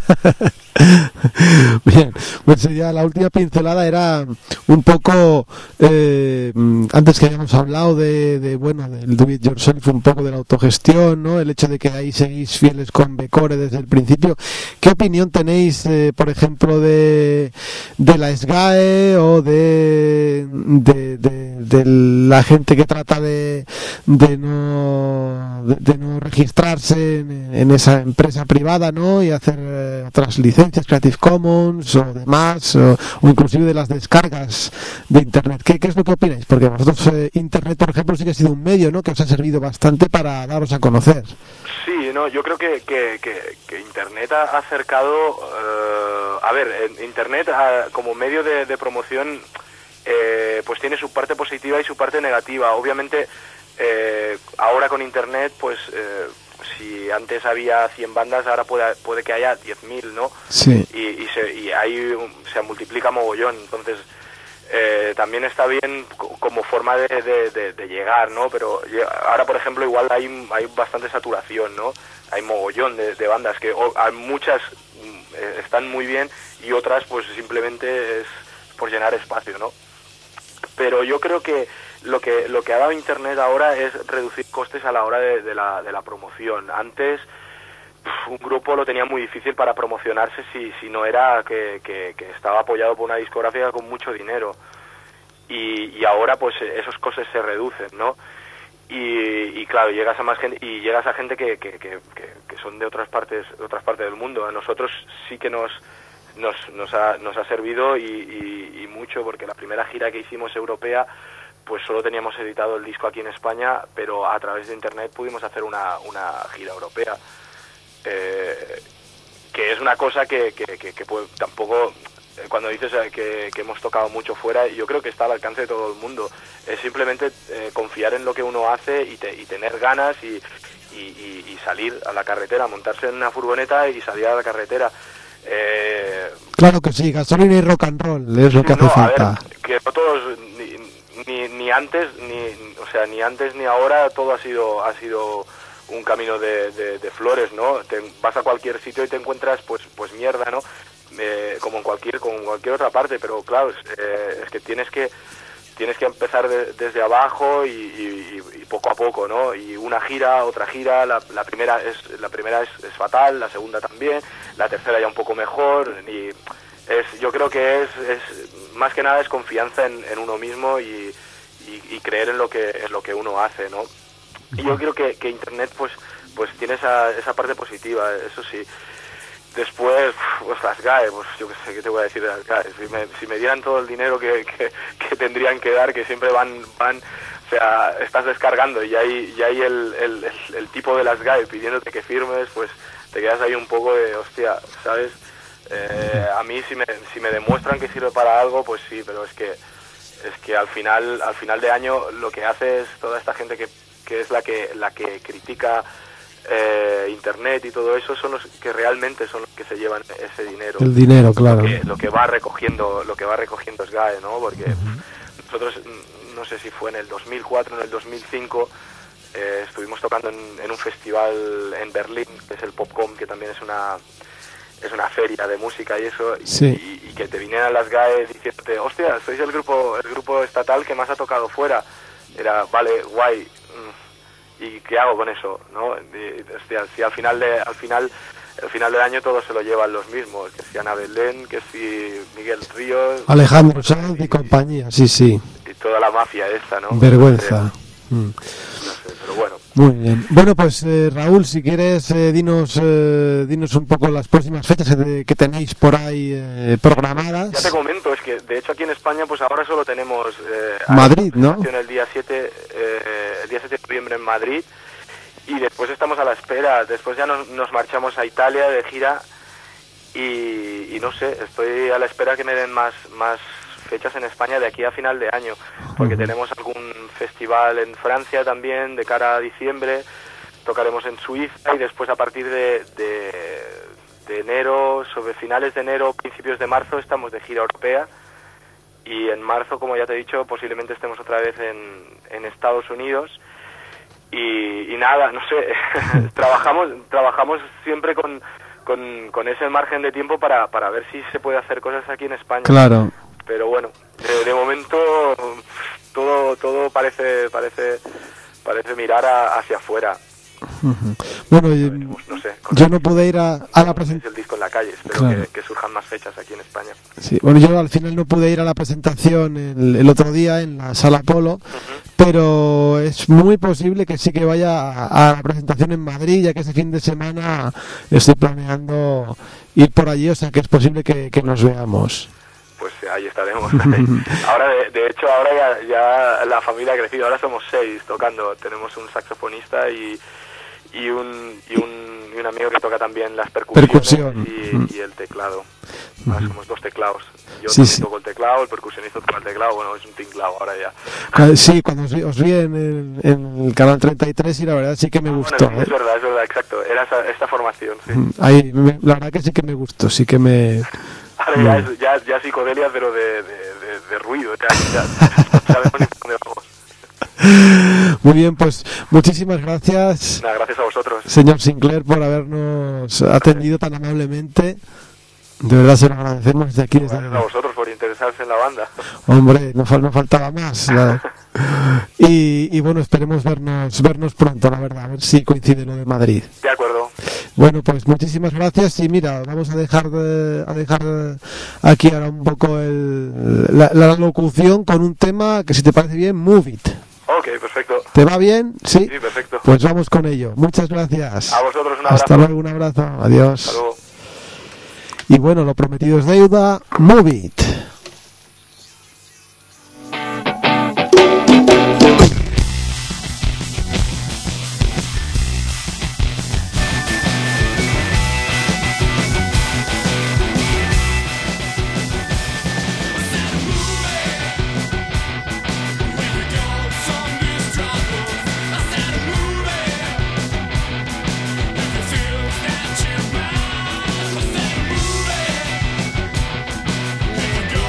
S1: Bien, pues ya la última pincelada era un poco, eh, antes que habíamos hablado de, de bueno, del do it yourself, un poco de la autogestión, ¿no? El hecho de que ahí seguís fieles con Becore desde el principio. ¿Qué opinión tenéis, eh, por ejemplo, de, de la S G A E o de, de, de, de la gente que trata de, de no, de, de no registrarse en, en esa empresa privada, ¿no? Y hacer eh, otras licencias, Creative Commons o demás, o, o inclusive de las descargas de Internet? ¿Qué, qué es lo que opináis? Porque vosotros, eh, Internet, por ejemplo, sí que ha sido un medio, ¿no?, que os ha servido bastante para daros a conocer.
S2: Sí, no, yo creo que, que, que, que Internet ha acercado, uh, a ver, Internet uh, como medio de, de promoción, eh, pues tiene su parte positiva y su parte negativa. Obviamente, eh, ahora con Internet, pues eh, si antes había cien bandas, ahora puede, puede que haya diez mil, ¿no?
S1: Sí.
S2: Y, y, se, y ahí se multiplica mogollón, entonces eh, también está bien como forma de, de, de, de llegar, ¿no? Pero ahora, por ejemplo, igual hay, hay bastante saturación, ¿no? Hay mogollón de, de bandas que o, hay muchas eh, están muy bien y otras pues simplemente es por llenar espacio, ¿no? Pero yo creo que lo que lo que ha dado Internet ahora es reducir costes a la hora de, de, la, de la promoción. Antes un grupo lo tenía muy difícil para promocionarse si, si no era que, que, que estaba apoyado por una discográfica con mucho dinero, y, y ahora pues esos costes se reducen, ¿no? Y, y claro, llegas a más gente y llegas a gente que, que, que, que son de otras partes de otras partes del mundo. A nosotros sí que nos nos nos ha, nos ha servido y, y, y mucho, porque la primera gira que hicimos europea pues solo teníamos editado el disco aquí en España, pero a través de Internet pudimos hacer una, una gira europea. Eh, que es una cosa que, que, que, que puede, tampoco, eh, cuando dices que, que hemos tocado mucho fuera, yo creo que está al alcance de todo el mundo. Es simplemente eh, confiar en lo que uno hace y, te, y tener ganas y, y, y, y salir a la carretera, montarse en una furgoneta y salir a la carretera. Eh,
S1: claro que sí, gasolina y rock and roll es lo que hace
S2: no,
S1: falta.
S2: A ver, que no todos, ni, ni, ni antes, ni, o sea, ni antes ni ahora todo ha sido, ha sido un camino de, de, de flores, ¿no? Te vas a cualquier sitio y te encuentras pues pues mierda, ¿no? Eh, como en cualquier como en cualquier otra parte, pero claro, es, eh, es que tienes que tienes que empezar de, desde abajo y, y, y poco a poco, ¿no? Y una gira, otra gira, la, la primera es la primera es, es fatal, la segunda también, la tercera ya un poco mejor, y es yo creo que es, es más que nada es confianza en, en uno mismo y, y, y creer en lo que en lo que uno hace, ¿no? Y yo creo que, que Internet pues pues tiene esa, esa parte positiva, eso sí. Después, pues las G A E, pues yo qué sé, ¿qué te voy a decir de las G A E? Si me, si me dieran todo el dinero que, que, que tendrían que dar, que siempre van, van, o sea, estás descargando y hay, y hay el, el, el, el tipo de las G A E pidiéndote que firmes, pues te quedas ahí un poco de, hostia, ¿sabes? Eh, a mí si me, si me demuestran que sirve para algo, pues sí, pero es que, es que al final, al final de año lo que hace es toda esta gente que que es la que la que critica eh, Internet y todo eso, son los que realmente son los que se llevan ese dinero.
S1: El dinero, claro.
S2: Lo que, lo que va recogiendo, lo que va recogiendo S G A E, ¿no? Porque uh-huh. nosotros, no sé si fue en el dos mil cuatro o en el dos mil cinco, eh, estuvimos tocando en, en un festival en Berlín, que es el Popcom, que también es una es una feria de música y eso,
S1: sí.
S2: y, y que te vinieran las G A E diciéndote, hostia, sois el grupo el grupo estatal que más ha tocado fuera. Era, vale, guay, ¿y qué hago con eso? ¿No? Y, hostia, si al final de, al final al final del año todos se lo llevan los mismos, que si Ana Belén, que si Miguel Ríos,
S1: Alejandro Sanz y, y compañía, sí, sí.
S2: Y toda la mafia esta, ¿no?
S1: Vergüenza.
S2: No sé, mm. no sé, pero bueno.
S1: Muy bien. Bueno, pues eh, Raúl, si quieres, eh, dinos eh, dinos un poco las próximas fechas de, que tenéis por ahí eh, programadas.
S2: Ya te comento, es que de hecho aquí en España pues ahora solo tenemos eh,
S1: Madrid, ¿no?
S2: El día siete, eh, el día siete de noviembre en Madrid, y después estamos a la espera. Después ya nos, nos marchamos a Italia de gira y, y no sé, estoy a la espera que me den más más fechas en España de aquí a final de año, porque uh-huh. tenemos algún festival en Francia también de cara a diciembre, tocaremos en Suiza y después a partir de, de, de enero, sobre finales de enero, principios de marzo, estamos de gira europea. Y en marzo, como ya te he dicho, posiblemente estemos otra vez en, en Estados Unidos. Y, y nada, no sé, trabajamos trabajamos siempre con, con, con ese margen de tiempo para, para ver si se puede hacer cosas aquí en España.
S1: Claro.
S2: Pero bueno, de, de momento todo todo parece parece parece mirar a, hacia afuera.
S1: Uh-huh. Bueno,
S2: no, no sé,
S1: yo no pude ir a, a la presentación.
S2: El disco en la calle, espero claro. que, que surjan más fechas aquí en España.
S1: Sí, bueno, yo al final no pude ir a la presentación el, el otro día en la Sala Apolo, uh-huh. pero es muy posible que sí que vaya a, a la presentación en Madrid, ya que ese fin de semana estoy planeando ir por allí, o sea que es posible que, que nos veamos.
S2: Pues ahí estaremos. Ahora, de, de hecho, ahora ya, ya la familia ha crecido, ahora somos seis tocando, tenemos un saxofonista y y un y un, y un amigo que toca también las percusiones
S1: Percusión.
S2: y, uh-huh. y el teclado. Ah, somos dos teclados. Yo
S1: sí, sí.
S2: toco el teclado, el percusionista toca el teclado, bueno, es un tinglado ahora ya.
S1: Sí, cuando os vi, os vi en, el, en el canal treinta y tres y la verdad sí que me
S2: ah,
S1: gustó.
S2: Bueno,
S1: ¿eh?
S2: Es verdad, es verdad, exacto, era esa, esta formación, sí.
S1: Ahí, me, la verdad que sí que me gustó, sí que me...
S2: Ahora ya, es, ya, ya psicodelia, pero de, de, de, de ruido, ya, ya sabemos ni por dónde vamos.
S1: Muy bien, pues muchísimas gracias.
S2: Nada, gracias a vosotros,
S1: señor Sinclair, por habernos atendido tan amablemente. De verdad se lo agradecemos desde aquí. Desde
S2: gracias a vosotros por interesarse en la banda.
S1: Hombre, no, no faltaba más. La... y, y bueno, esperemos vernos vernos pronto, la verdad, a ver si coincide lo de Madrid.
S2: De acuerdo.
S1: Bueno, pues muchísimas gracias y mira, vamos a dejar de, a dejar aquí ahora un poco el, la, la locución con un tema que, si te parece bien, Move It.
S2: Ok, perfecto.
S1: ¿Te va bien? Sí.
S2: Sí, perfecto.
S1: Pues vamos con ello. Muchas gracias.
S2: A vosotros un abrazo.
S1: Hasta luego, un abrazo. Adiós.
S2: Hasta luego.
S1: Y bueno, lo prometido es deuda. Move It.
S3: Go!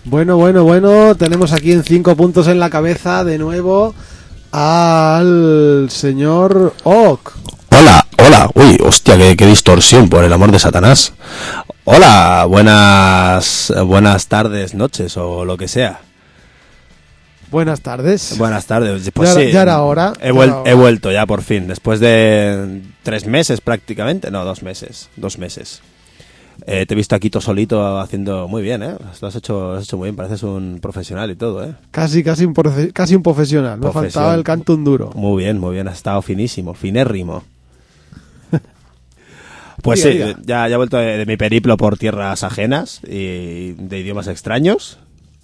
S1: Bueno, bueno, bueno, tenemos aquí en cinco puntos en la cabeza de nuevo al señor Ock.
S3: Hola, hola, uy, hostia, qué, qué distorsión, por el amor de Satanás. Hola, buenas, buenas tardes, noches o lo que sea.
S1: Buenas tardes.
S3: Buenas tardes, pues
S1: ya,
S3: sí.
S1: Ya era hora.
S3: He, vuel- era hora. he vuelto ya por fin, después de tres meses prácticamente, no, dos meses, dos meses. Eh, te he visto aquí todo solito haciendo muy bien, ¿eh? Lo has hecho, lo has hecho muy bien, pareces un profesional y todo, ¿eh?
S1: Casi, casi un, profe- casi un profesional, me faltaba el canto un duro.
S3: Muy bien, muy bien, has estado finísimo, finérrimo. Pues
S1: diga,
S3: sí,
S1: diga.
S3: Ya, ya he vuelto de, de mi periplo por tierras ajenas y de idiomas extraños.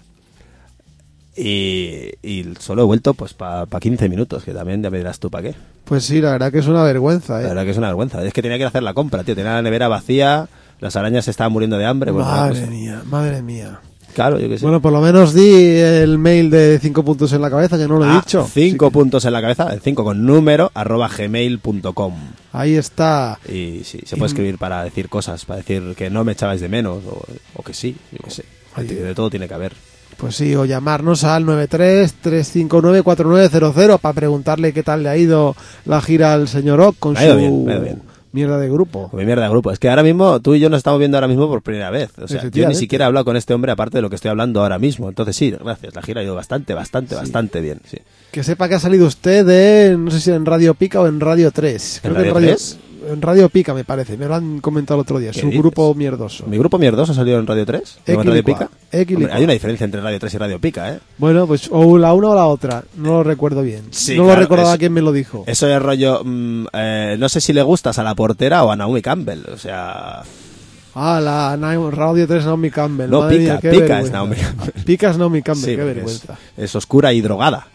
S3: Y, y solo he vuelto pues para pa quince minutos, que también ya me dirás tú para qué.
S1: Pues sí, la verdad que es una vergüenza, ¿eh?
S3: La verdad que es una vergüenza. Es que tenía que ir a hacer la compra, tío. Tenía la nevera vacía, las arañas se estaban muriendo de hambre. Pues
S1: madre
S3: cosa.
S1: mía, madre mía.
S3: Claro, yo que sé.
S1: Bueno, por lo menos di el mail de cinco puntos en la cabeza, ya no lo he
S3: ah,
S1: dicho.
S3: Cinco
S1: sí que...
S3: puntos en la cabeza, cinco con número, arroba gmail punto com.
S1: Ahí está.
S3: Y sí, se puede escribir para decir cosas, para decir que no me echabais de menos, o, o que sí, yo que sé.
S1: Ahí.
S3: De todo tiene que haber.
S1: Pues sí, o llamarnos al nueve tres, tres cinco nueve, cuatro nueve cero cero para preguntarle qué tal le ha ido la gira al señor Ock con
S3: me ha ido
S1: su
S3: bien, me ha ido bien.
S1: mierda de grupo.
S3: Con mi mierda de grupo. Es que ahora mismo, tú y yo nos estamos viendo ahora mismo por primera vez. O sea, yo ni siquiera he hablado con este hombre aparte de lo que estoy hablando ahora mismo. Entonces sí, gracias. La gira ha ido bastante, bastante, sí. bastante bien. Sí.
S1: Que sepa que ha salido usted de, no sé si en Radio Pica o en Radio tres.
S3: ¿En
S1: Creo
S3: Radio
S1: que en Radio,
S3: tres?
S1: En Radio Pica me parece, me lo han comentado el otro día. Su
S3: dices?
S1: grupo mierdoso.
S3: ¿Mi grupo mierdoso ha salido en Radio tres? ¿En Radio Pica? Hombre, hay una diferencia entre Radio tres y Radio Pica, ¿eh?
S1: Bueno, pues o la una o la otra, no lo recuerdo bien.
S3: Sí,
S1: no
S3: claro,
S1: lo recordaba
S3: eso,
S1: quién me lo dijo.
S3: Eso es rollo, mmm, eh, no sé si le gustas a la portera o a Naomi Campbell, o sea...
S1: Ah, la Na- Radio tres Naomi Campbell.
S3: No,
S1: Madre
S3: Pica,
S1: mía, qué
S3: Pica
S1: vergüenza.
S3: es Naomi Campbell.
S1: Pica es Naomi Campbell,
S3: Sí,
S1: qué vergüenza.
S3: Es, es oscura y drogada.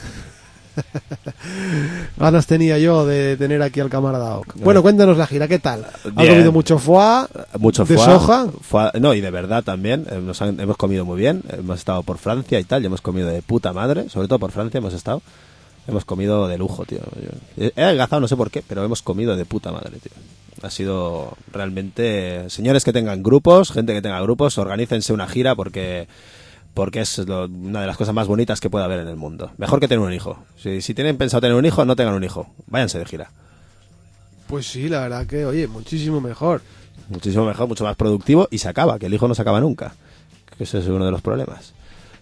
S1: Ganas tenía yo de tener aquí al camarada Ock. Bueno, cuéntanos la gira, ¿qué tal? ¿Has
S3: Bien.
S1: comido mucho foie?
S3: Mucho
S1: ¿De
S3: foie,
S1: soja?
S3: foie, no, y de verdad también. eh, Nos han- hemos comido muy bien. Hemos estado por Francia y tal. Y hemos comido de puta madre. Sobre todo por Francia hemos estado. Hemos comido de lujo, tío. Yo- he adelgazado, no sé por qué, pero hemos comido de puta madre, tío. Ha sido realmente... Señores que tengan grupos, gente que tenga grupos, organícense una gira porque... Porque es lo, una de las cosas más bonitas que puede haber en el mundo. Mejor que tener un hijo. Si, si tienen pensado tener un hijo, no tengan un hijo. Váyanse de gira.
S1: Pues sí, la verdad que, oye, muchísimo mejor.
S3: Muchísimo mejor, mucho más productivo y se acaba, que el hijo no se acaba nunca. Que ese es uno de los problemas.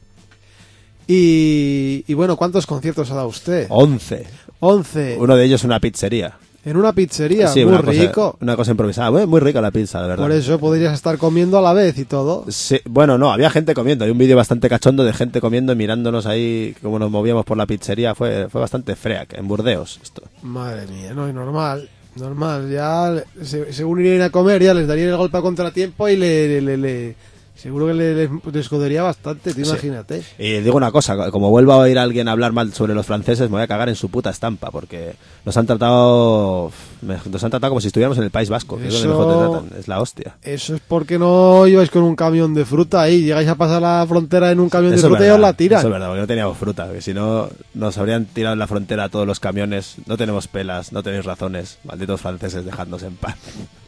S1: Y, y bueno, ¿cuántos conciertos ha dado usted?
S3: Once.
S1: Once.
S3: Uno de ellos una pizzería.
S1: En una pizzería,
S3: Sí,
S1: muy
S3: una cosa-
S1: rico.
S3: una cosa improvisada. Muy, muy rica la pizza, la verdad.
S1: Por eso podrías estar comiendo a la vez y todo.
S3: Sí, bueno, no, había gente comiendo. Hay un vídeo bastante cachondo de gente comiendo y mirándonos ahí como nos movíamos por la pizzería. Fue, fue bastante freak, en Burdeos. Esto.
S1: Madre mía, no, y normal. Normal, ya se- según irían a comer, ya les darían el golpe a contratiempo y le, le, le- le- seguro que le, les descodería bastante, tú
S3: Sí.
S1: imagínate.
S3: Y digo una cosa, como vuelva a oír a alguien hablar mal sobre los franceses, me voy a cagar en su puta estampa, porque nos han tratado nos han tratado como si estuviéramos en el País Vasco, que es donde
S1: Eso-
S3: mejor te tratan, es la hostia.
S1: Eso es porque no ibais con un camión de fruta ahí, llegáis a pasar la frontera en un camión
S3: Eso
S1: de
S3: es
S1: fruta y
S3: verdad,
S1: os la tiran.
S3: Eso es verdad, porque no teníamos fruta, que si no nos habrían tirado en la frontera todos los camiones, no tenemos pelas, no tenéis razones, malditos franceses, dejadnos en paz.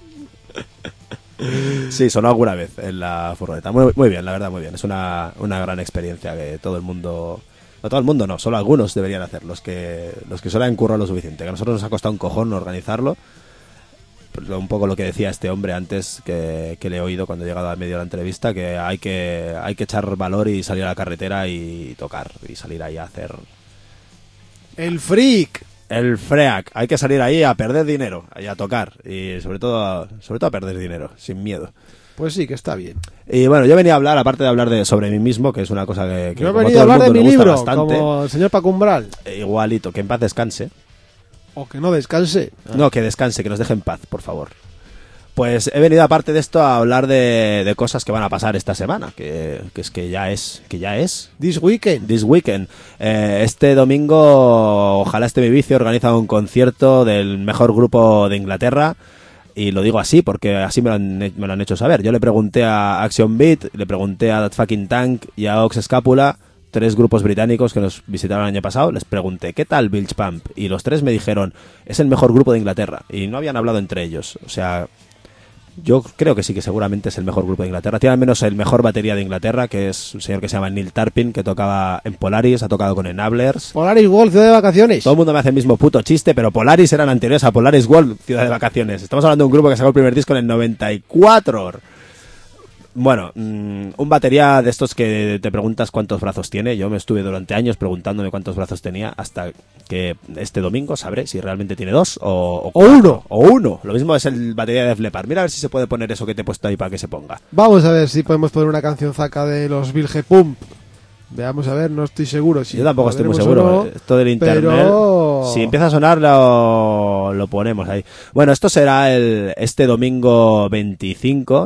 S3: Sí, sonó alguna vez en la furgoneta. Muy, muy bien, la verdad, muy bien. Es una, una gran experiencia que todo el mundo... No todo el mundo, no. Solo algunos deberían hacer. Los que los que solo han currado lo suficiente. Que a nosotros nos ha costado un cojón organizarlo. Pero un poco lo que decía este hombre antes que, que le he oído cuando he llegado a medio de la entrevista, que hay que hay que echar valor y salir a la carretera y tocar. Y salir ahí a hacer...
S1: El freak.
S3: El freak, hay que salir ahí a perder dinero y a tocar y sobre todo a, sobre todo a perder dinero, sin miedo.
S1: Pues sí, que está bien.
S3: Y bueno, yo venía a hablar, aparte de hablar de sobre mí mismo, que es una cosa que, que
S1: Yo he
S3: como
S1: venido a
S3: todo el
S1: hablar de
S3: mundo
S1: mi
S3: le gusta
S1: libro,
S3: bastante,
S1: como el señor Paco Umbral.
S3: eh, igualito, que en paz descanse.
S1: O que no descanse.
S3: No, que descanse, que nos deje en paz, por favor. Pues he venido aparte de esto a hablar de, de cosas que van a pasar esta semana, que, que es que ya es, que ya es.
S1: This weekend.
S3: This weekend. Eh, este domingo, ojalá este mi vicio, organiza un concierto del mejor grupo de Inglaterra. Y lo digo así porque así me lo, han, me lo han hecho saber. Yo le pregunté a Action Beat, le pregunté a That Fucking Tank y a Ox Scapula, tres grupos británicos que nos visitaron el año pasado. Les pregunté, ¿qué tal Bilge Pump? Y los tres me dijeron, es el mejor grupo de Inglaterra. Y no habían hablado entre ellos. O sea, Yo creo que sí, que seguramente es el mejor grupo de Inglaterra. Tiene al menos el mejor batería de Inglaterra, que es un señor que se llama Neil Tarpin, que tocaba en Polaris, ha tocado con Enablers.
S1: Polaris Wolf, ciudad de vacaciones.
S3: Todo el mundo me hace el mismo puto chiste, pero Polaris eran anteriores a Polaris Wolf, ciudad de vacaciones. Estamos hablando de un grupo que sacó el primer disco en el noventa y cuatro. Bueno, mmm, un batería de estos que te preguntas cuántos brazos tiene. Yo me estuve durante años preguntándome cuántos brazos tenía, hasta que este domingo sabré si realmente tiene dos o, o,
S1: o uno.
S3: O uno. Lo mismo es el batería de Def Leppard. Mira a ver si se puede poner eso que te he puesto ahí para que se ponga.
S1: Vamos a ver si podemos poner una canción zaca de los Vilge Pump. Veamos a ver, no estoy seguro. Si
S3: Yo tampoco estoy muy seguro. No, esto del internet.
S1: Pero...
S3: Si empieza a sonar, lo, lo ponemos ahí. Bueno, esto será el este domingo veinticinco,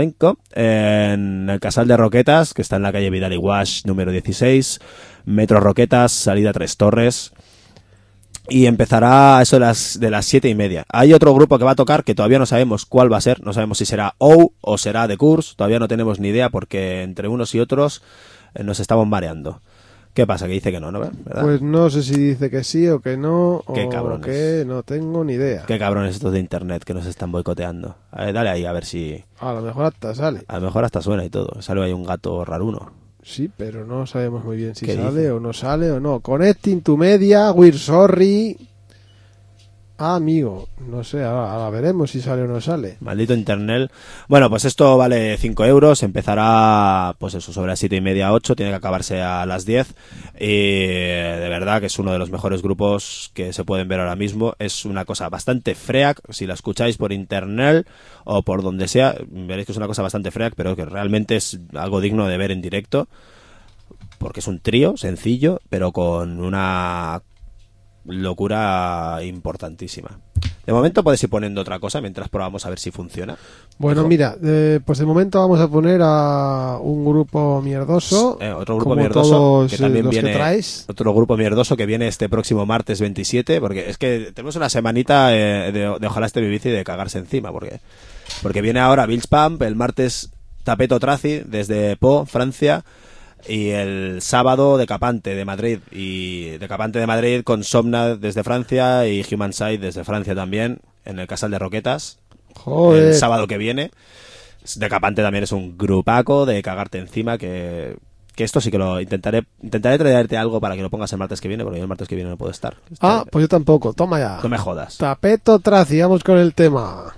S3: en el Casal de Roquetas, que está en la calle Vidal y Guasch, número dieciséis. Metro Roquetas, salida Tres Torres. Y empezará a eso de las, de las siete y media. Hay otro grupo que va a tocar que todavía no sabemos cuál va a ser. No sabemos si será O o será The Curse. Todavía no tenemos ni idea porque entre unos y otros nos estamos mareando. ¿Qué pasa? Que dice que no, ¿no? ¿Verdad?
S1: Pues no sé si dice que sí o que no.
S3: Qué
S1: o
S3: cabrones.
S1: Que no tengo ni idea.
S3: Qué cabrones estos de internet que nos están boicoteando. A ver, dale ahí a ver si...
S1: A lo mejor hasta sale.
S3: A lo mejor hasta suena y todo. Sale ahí un gato raruno.
S1: Sí, pero no sabemos muy bien si
S3: ¿Qué
S1: sale
S3: dice?
S1: o no sale o no. Connecting to media, we're sorry. Ah, amigo, no sé, ahora, ahora veremos si sale o no sale.
S3: Maldito internet. Bueno, pues esto vale cinco euros, empezará pues eso, sobre las siete y media, ocho, tiene que acabarse a las diez. Y de verdad que es uno de los mejores grupos que se pueden ver ahora mismo. Es una cosa bastante freak, si la escucháis por internet o por donde sea, veréis que es una cosa bastante freak, pero que realmente es algo digno de ver en directo. Porque es un trío sencillo, pero con una locura importantísima. De momento puedes ir poniendo otra cosa mientras probamos a ver si funciona.
S1: Bueno,
S3: Ojo.
S1: mira, eh, pues de momento vamos a poner a un grupo mierdoso.
S3: Eh, otro grupo
S1: como
S3: mierdoso
S1: todos,
S3: que también
S1: los
S3: viene.
S1: Que traes.
S3: Otro grupo mierdoso que viene este próximo martes veintisiete, porque es que tenemos una semanita eh, de, de ojalá este bici y de cagarse encima, porque porque viene ahora Bills Pump, el martes Tapeto Traci desde Po, Francia. Y el sábado Decapante de Madrid y Decapante de Madrid con Somna desde Francia y Human Side desde Francia también en el Casal de Roquetas.
S1: Joder.
S3: El sábado que viene. Decapante también es un grupaco de cagarte encima que, que esto sí que lo intentaré intentaré traerte algo para que lo pongas el martes que viene, porque yo el martes que viene no puedo estar.
S1: Ah, pues yo tampoco, toma ya.
S3: No me jodas.
S1: Tapeto Traci, vamos con el tema.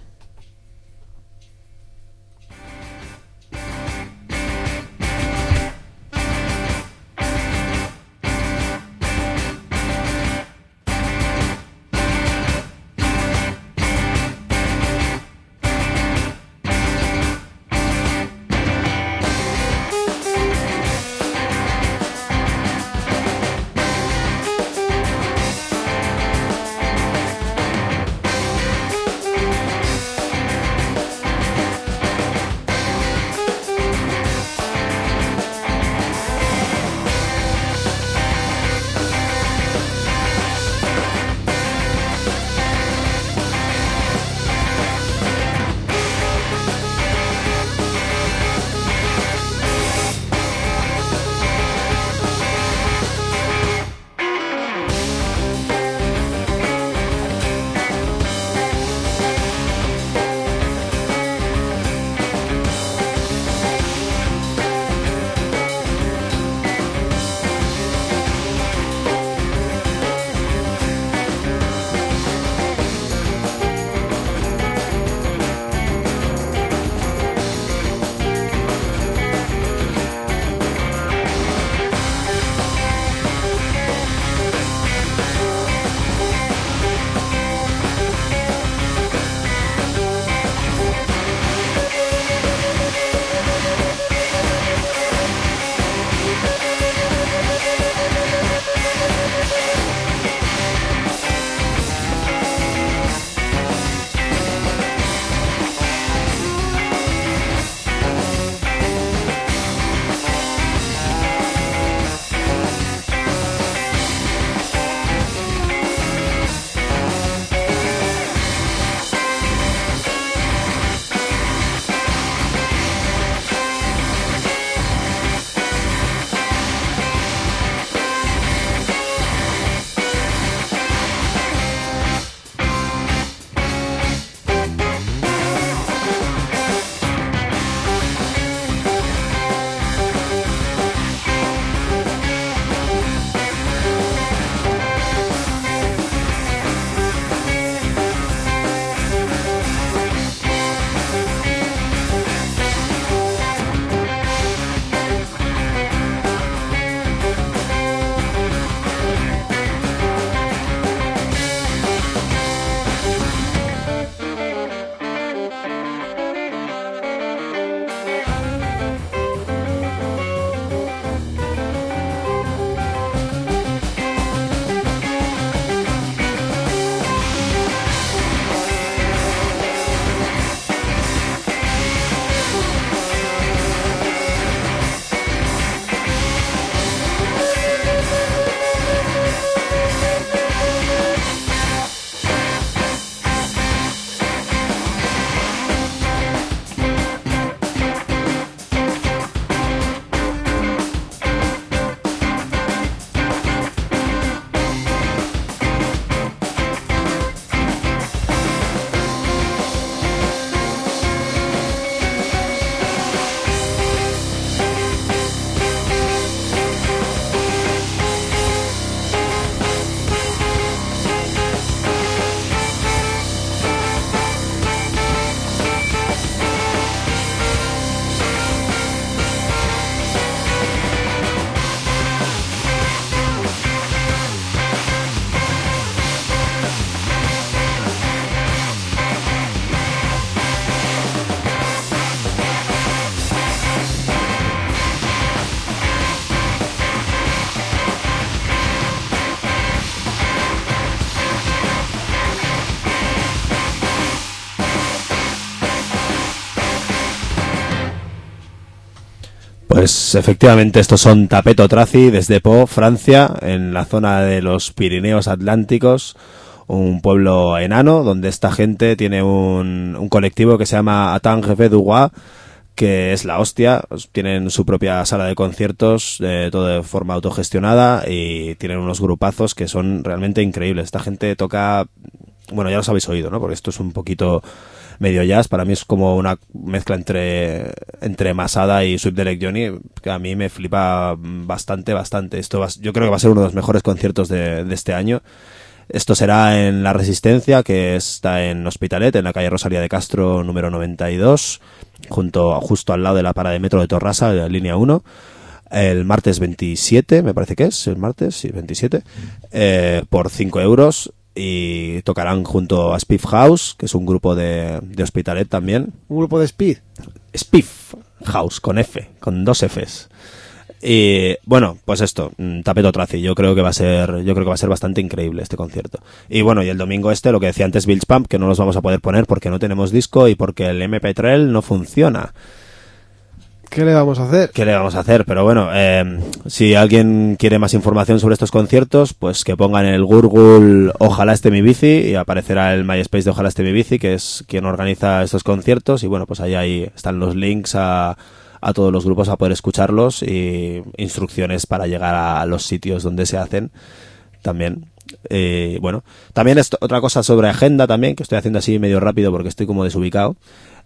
S3: Pues efectivamente estos son Tapeto Traci desde Po, Francia, en la zona de los Pirineos Atlánticos, un pueblo enano donde esta gente tiene un, un colectivo que se llama Atang du Roi, que es la hostia. Tienen su propia sala de conciertos, eh, todo de forma autogestionada, y tienen unos grupazos que son realmente increíbles. Esta gente toca, bueno, ya los habéis oído, ¿no? Porque esto es un poquito medio jazz. Para mí es como una mezcla entre entre Masada y Sweep Derek Johnny, que a mí me flipa bastante, bastante. Esto va, yo creo que va a ser uno de los mejores conciertos de, de este año. Esto será en La Resistencia, que está en Hospitalet, en la calle Rosalía de Castro número noventa y dos, junto, justo al lado de la parada de metro de Torrasa, de la línea uno, el martes veintisiete, me parece que es, el martes, sí, veintisiete, eh, por cinco euros, y tocarán junto a Spiff House, que es un grupo de, de Hospitalet también.
S1: ¿Un grupo de Speed?
S3: Spiff House, con F, con dos Fs. Y bueno, pues esto, Tapeto Traci, yo creo que va a ser, yo creo que va a ser bastante increíble este concierto. Y bueno, y el domingo este, lo que decía antes Bilge Pump, que no los vamos a poder poner porque no tenemos disco y porque el eme pe tres no funciona.
S1: ¿Qué le vamos a hacer?
S3: ¿Qué le vamos a hacer? Pero bueno, eh, si alguien quiere más información sobre estos conciertos, pues que pongan en el Google Ojalá esté mi bici, y aparecerá el MySpace de Ojalá esté mi bici, que es quien organiza estos conciertos, y bueno, pues ahí, ahí están los links a a todos los grupos a poder escucharlos, y instrucciones para llegar a los sitios donde se hacen también. Eh, bueno, también esto, otra cosa sobre agenda también, que estoy haciendo así medio rápido porque estoy como desubicado.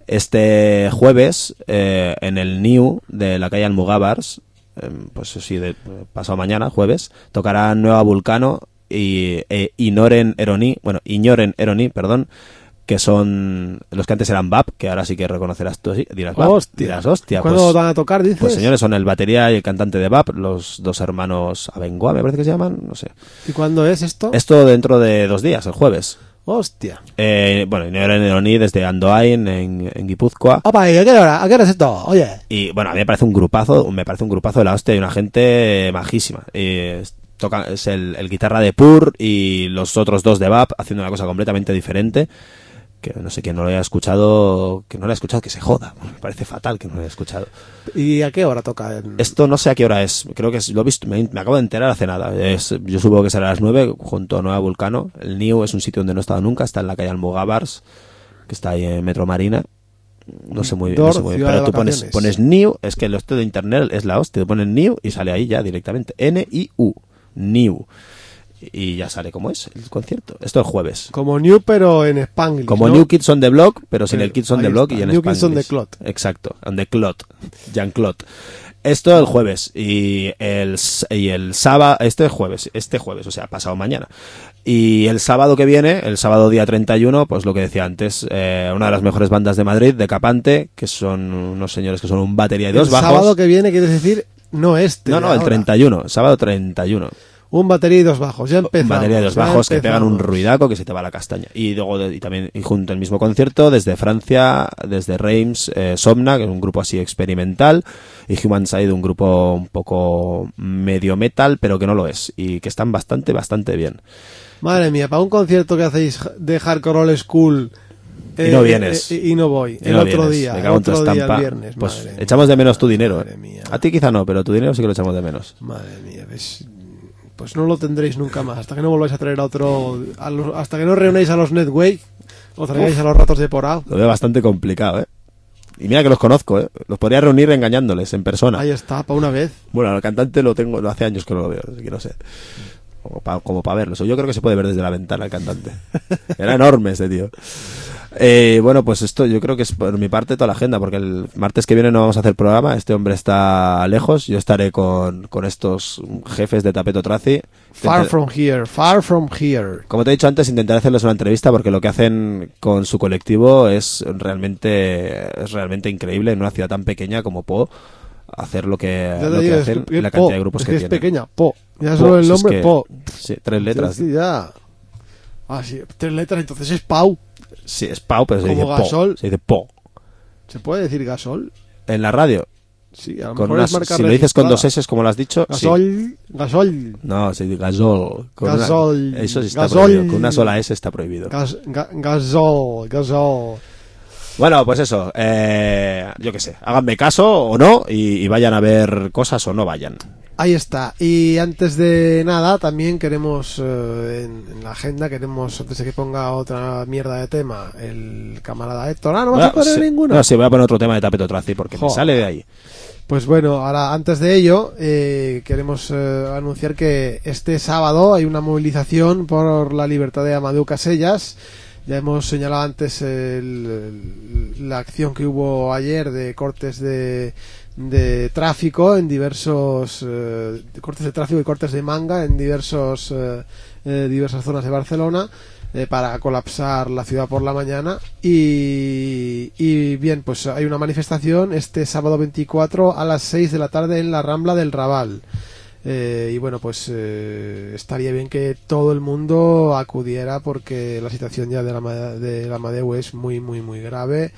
S3: Este jueves, eh, en el New de la calle Almugabars, eh, pues sí, de, pasado mañana, jueves, tocará Nueva Vulcano y eh, Inoren Eroni, bueno, Iñoren Eroni, perdón, que son los que antes eran B A P, que ahora sí que reconocerás tú, ¿sí? Dirás, B A P,
S1: hostia.
S3: dirás, hostia.
S1: ¿Cuándo
S3: pues,
S1: van a tocar, dices?
S3: Pues señores, son el batería y el cantante de B A P, los dos hermanos Abengoa, me parece que se llaman, no sé.
S1: ¿Y cuándo es esto?
S3: Esto dentro de dos días, el jueves.
S1: Hostia.
S3: Eh, bueno, Inoren Eroni desde Andoain, en, en Guipúzcoa.
S1: Opa, ¿y a qué hora? ¿A qué hora es esto? Oye.
S3: Y bueno, a mí me parece un grupazo, me parece un grupazo de la hostia, y una gente majísima. Y toca, es el, el guitarra de Pur y los otros dos de B A P haciendo una cosa completamente diferente. Que no sé, quién no lo haya escuchado, que no lo haya escuchado, que se joda. Me parece fatal que no lo haya escuchado.
S1: ¿Y a qué hora toca? En...
S3: Esto no sé a qué hora es. Creo que es, lo he visto, me, me acabo de enterar hace nada. Es, yo supongo que será a las nueve, junto a Nueva Vulcano. El New es un sitio donde no he estado nunca, está en la calle Almogávars, que está ahí en Metro Marina. No sé muy bien, no sé muy bien. Pero tú pones, pones New, es que lo este de internet es la hostia. Te pones New y sale ahí ya directamente. N I U. New. Y ya sale como es el concierto. Esto es jueves.
S1: Como New, pero en Spanglish,
S3: Como
S1: ¿no?
S3: New Kids on the Block, pero sin
S1: Pero
S3: el Kids on the
S1: ahí
S3: Block,
S1: está.
S3: y en
S1: New
S3: Spanglish.
S1: Kids on the Clot.
S3: Exacto, on the Clot. Jean-Claude. Esto el jueves. Y el, y el sábado, este jueves, este jueves, o sea, pasado mañana. Y el sábado que viene, el sábado día treinta y uno, pues lo que decía antes, eh, una de las mejores bandas de Madrid, de Capante, que son unos señores que son un batería y dos
S1: el
S3: bajos.
S1: El sábado que viene, quieres decir, no este.
S3: No, no, el treinta y uno, sábado treinta y uno.
S1: Un batería y dos bajos, ya empezamos.
S3: Un batería y dos bajos que pegan un ruidaco que se te va la castaña. Y luego, de, y también, y junto al mismo concierto, desde Francia, desde Reims, eh, Somna, que es un grupo así experimental, y Human Side, un grupo un poco medio metal, pero que no lo es, y que están bastante, bastante bien.
S1: Madre mía, para un concierto que hacéis de Hardcore Old School...
S3: Eh, y no vienes.
S1: Eh, y no voy.
S3: Y
S1: el
S3: no
S1: otro
S3: vienes.
S1: día.
S3: Me cago en tu
S1: otro día,
S3: estampa.
S1: el viernes.
S3: Pues
S1: madre
S3: echamos
S1: mía,
S3: de menos tu dinero.
S1: Madre
S3: eh.
S1: mía.
S3: A ti quizá no, pero tu dinero sí que lo echamos de menos.
S1: Madre mía, ves... Pues no lo tendréis nunca más. Hasta que no volváis a traer a otro... A los, hasta que no reunáis a los Netway, o traigáis Uf, a los ratos de Porao.
S3: Lo veo bastante complicado, ¿eh? Y mira que los conozco, ¿eh? Los podría reunir engañándoles en persona.
S1: Ahí está, para una vez.
S3: Bueno, al cantante lo tengo, lo hace años que no lo veo, así que no sé. Como para como pa verlo. Yo creo que se puede ver desde la ventana el cantante. Era enorme ese tío. Eh, bueno, pues esto yo creo que es por mi parte toda la agenda, porque el martes que viene no vamos a hacer programa. Este hombre está lejos. Yo estaré con, con estos jefes de Tapeto Traci.
S1: Far from here, far from here.
S3: Como te he dicho antes, intentaré hacerles una entrevista, porque lo que hacen con su colectivo es realmente, es realmente increíble en una ciudad tan pequeña como Po. Hacer lo que, lo
S1: digo,
S3: que hacen
S1: es que,
S3: y la
S1: po,
S3: cantidad de grupos
S1: es
S3: que,
S1: que es
S3: tienen.
S1: pequeña, Po. Ya
S3: Po,
S1: solo el
S3: si
S1: nombre,
S3: es que,
S1: Po.
S3: Sí, tres letras.
S1: Sí, ya. Ah, sí, tres letras, entonces es Pau.
S3: Sí, es Pau, pero se
S1: Como
S3: dice
S1: gasol.
S3: Po. Se dice Po.
S1: ¿Se puede decir gasol?
S3: En la radio.
S1: Sí, a lo
S3: Con
S1: mejor
S3: unas,
S1: es marca
S3: si lo dices con dos
S1: registrada.
S3: S, como lo has dicho.
S1: Gasol,
S3: Sí.
S1: gasol.
S3: No, se dice gasol. Con
S1: Gasol.
S3: Una, eso sí está
S1: Gasol.
S3: prohibido. Con una sola S está prohibido.
S1: Gas, ga, gasol, gasol.
S3: Bueno, pues eso, eh, yo qué sé, háganme caso o no y, y vayan a ver cosas o no vayan.
S1: Ahí está. Y antes de nada, también queremos, eh, en, en la agenda, queremos, antes de que ponga otra mierda de tema, el camarada Héctor. Ah, no vas a poner
S3: sí,
S1: ninguno.
S3: No, sí, voy a poner otro tema de Tapeto Traci porque
S1: Joder.
S3: me sale de ahí.
S1: Pues bueno, ahora antes de ello, eh, queremos eh, anunciar que este sábado hay una movilización por la libertad de Amadeu Casellas. Ya hemos señalado antes el, el, la acción que hubo ayer de cortes de, de tráfico en diversos eh, de cortes de tráfico y cortes de manga en diversos eh, eh, diversas zonas de Barcelona. Eh, para colapsar la ciudad por la mañana y, y bien, pues hay una manifestación este sábado veinticuatro a las seis de la tarde en la Rambla del Raval. Eh, y bueno, pues eh, estaría bien que todo el mundo acudiera porque la situación ya de la, de la Amadeu es muy muy muy grave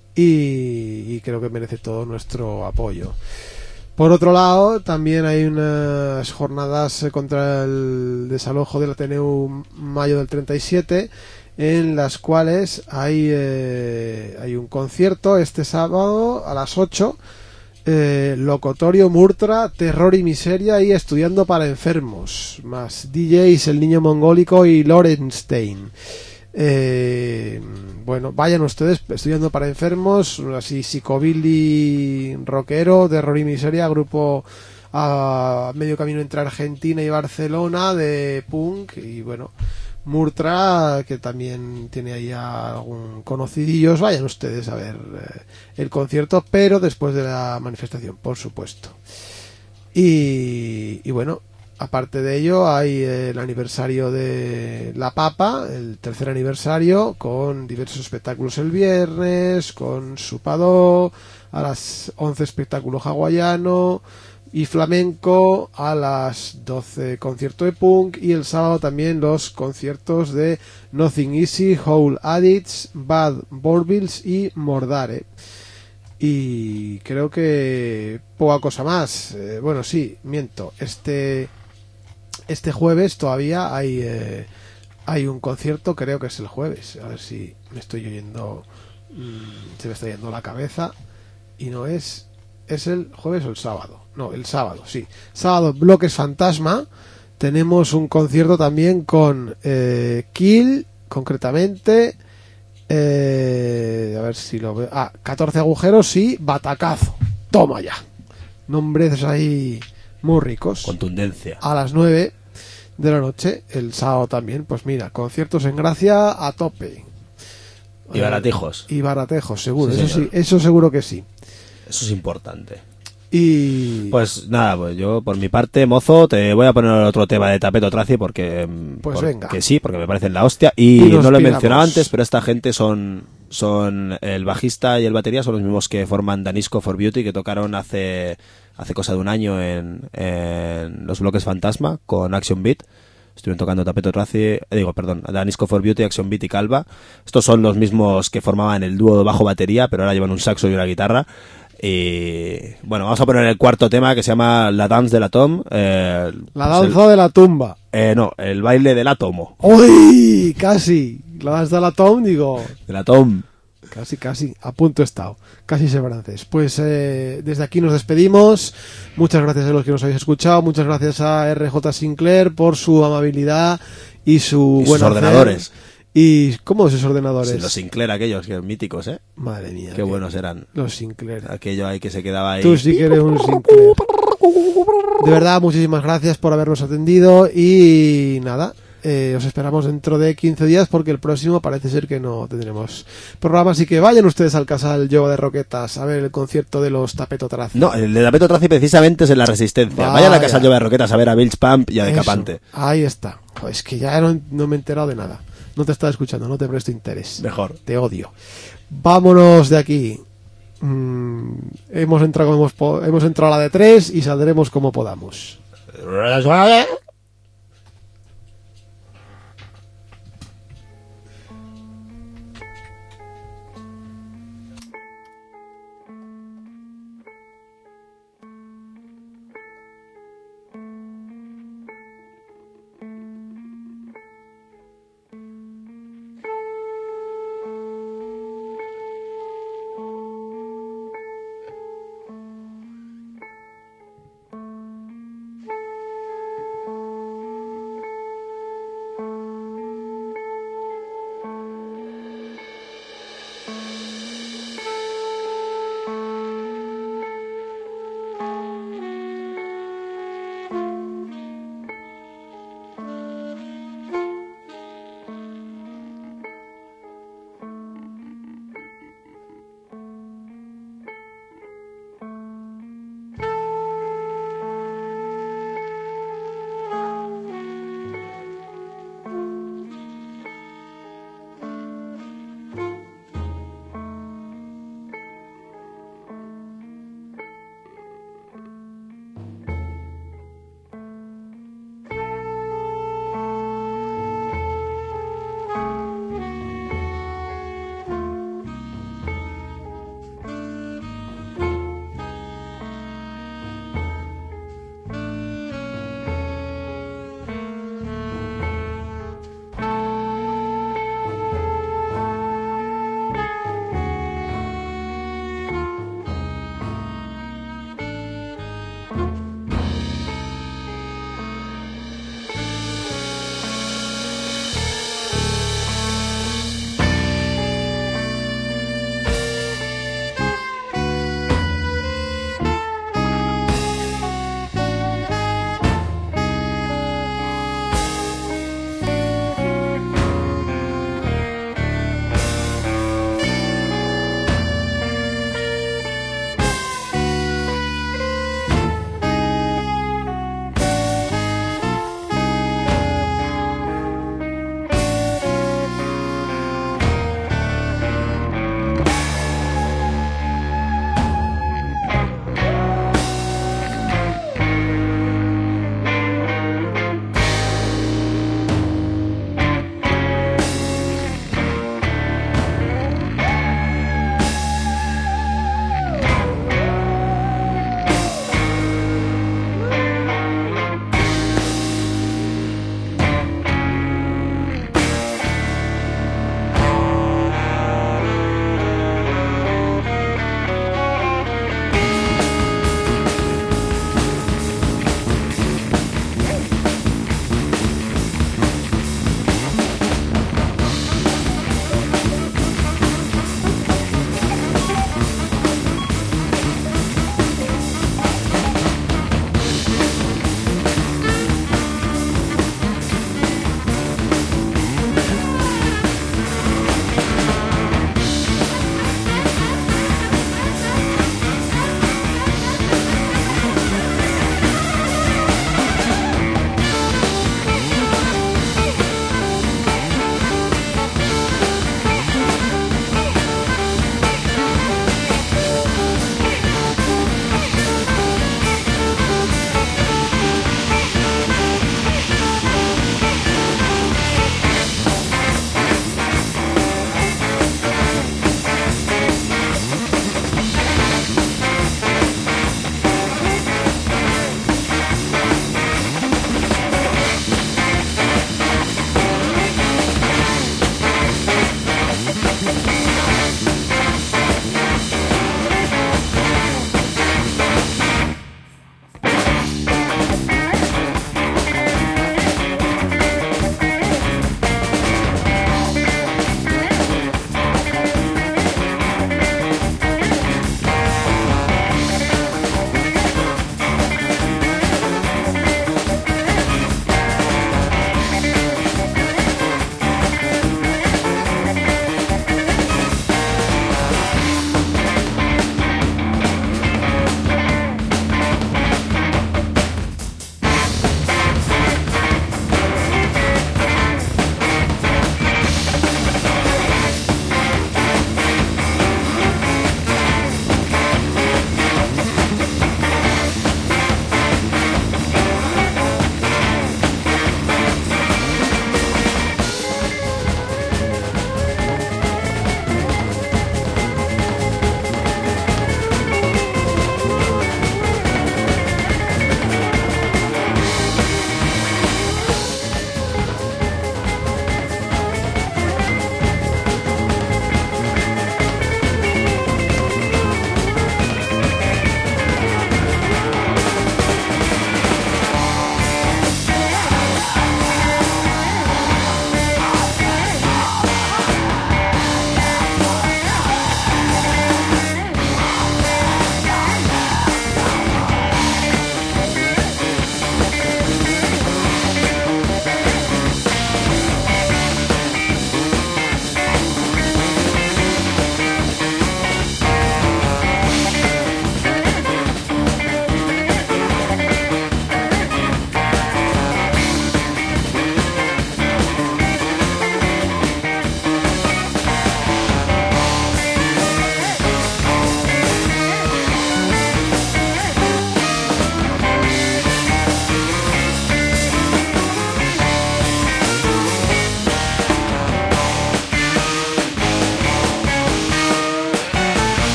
S1: y, y creo que merece todo nuestro apoyo. Por otro lado, también hay unas jornadas contra el desalojo del Ateneu mayo del treinta y siete, en las cuales hay, eh, hay un concierto este sábado a las ocho, eh, Locutorio Murtra, Terror y Miseria y Estudiando para Enfermos, más D Js El Niño Mongólico y Lorenstein. Eh, bueno, vayan ustedes estudiando para enfermos, así psicobilly rockero, terror y miseria, grupo a medio camino entre Argentina y Barcelona de punk y bueno, Murtra que también tiene ahí a algún conocidillos, vayan ustedes a ver eh, el concierto, pero después de la manifestación, por supuesto. Y, y bueno, aparte de ello hay el aniversario de La Papa, el tercer aniversario, con diversos espectáculos el viernes, con Supado, a las once espectáculo hawaiano y flamenco, a las doce concierto de punk y el sábado también los conciertos de Nothing Easy, Whole Addicts, Bad Borbills y Mordare. Y creo que poca cosa más. Eh, bueno, sí, miento. Este este jueves todavía hay eh, hay un concierto, creo que es el jueves. A ver si me estoy oyendo, mmm, se me está yendo la cabeza y no es es el jueves o el sábado. No, el sábado, sí. Sábado Bloques Fantasma. Tenemos un concierto también con eh, Kill, concretamente. Eh, a ver si lo veo. Ah, catorce agujeros y Batacazo. Toma ya. Nombres ahí muy ricos.
S3: Contundencia.
S1: A las nueve de la noche, el sábado también. Pues mira, conciertos en Gracia a tope.
S3: Y baratejos.
S1: Eh, y baratejos, seguro.
S3: Sí,
S1: eso
S3: señor.
S1: sí, eso seguro que sí.
S3: Eso es importante.
S1: Y
S3: pues nada, pues yo por mi parte, mozo, te voy a poner otro tema de Tapeto Traci porque,
S1: pues
S3: por,
S1: venga.
S3: que sí, porque me parecen la hostia y,
S1: y
S3: no lo he
S1: piramos.
S3: mencionado antes, pero esta gente son son el bajista y el batería son los mismos que forman Danisco for Beauty, que tocaron hace hace cosa de un año en, en los Bloques Fantasma con Action Beat. Estuvieron tocando Tapeto Traci, eh, digo, perdón, Danisco for Beauty, Action Beat y Calva. Estos son los mismos que formaban el dúo de bajo batería, pero ahora llevan un saxo y una guitarra. Y bueno, vamos a poner el cuarto tema que se llama La Danse de la Tom. Eh,
S1: la danza el, de la tumba.
S3: Eh, no, el baile del átomo.
S1: ¡Uy! Casi. La danza de la Tom, digo.
S3: De la Tom.
S1: Casi, casi. A punto he estado. Casi sé francés. Pues eh, desde aquí nos despedimos. Muchas gracias a los que nos habéis escuchado. Muchas gracias a R J Sinclair por su amabilidad y su
S3: y
S1: buen
S3: sus ordenadores.
S1: ¿Y cómo esos ordenadores?
S3: Sí, los Sinclair aquellos, que eran míticos, ¿eh?
S1: Madre mía.
S3: Qué buenos eran.
S1: Los Sinclair.
S3: Aquello ahí que se quedaba ahí.
S1: Tú sí que eres un Sinclair. De verdad, muchísimas gracias por habernos atendido y nada, eh, os esperamos dentro de quince días porque el próximo parece ser que no tendremos programa, así que vayan ustedes al Casal Yoga de Roquetas a ver el concierto de los Tapeto Traci.
S3: No, el de Tapeto Traci precisamente es en la Resistencia.
S1: Vaya.
S3: Vayan a la Casal Yoga de Roquetas a ver a Bilge Pump y a Decapante.
S1: Ahí está. Joder, es que ya no, no me he enterado de nada. No te estaba escuchando, no te presto interés.
S3: Mejor.
S1: Te odio. Vámonos de aquí. Mm, hemos entrado como hemos, hemos entrado a la de tres y saldremos como podamos.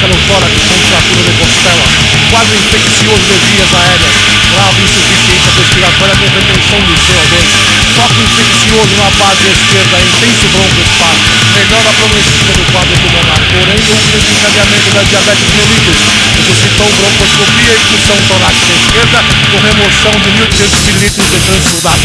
S4: no tórax com fratura de costela, quadro infeccioso de vias aéreas, grave insuficiência respiratória com retenção de C O dois, foco infeccioso na base esquerda, intenso broncoespasmo, melhora progressiva do quadro pulmonar, porém o desencadeamento da diabetes mellitus, necessitou broncoscopia e função torácica esquerda com remoção de mil e duzentos mililitros de transsudato.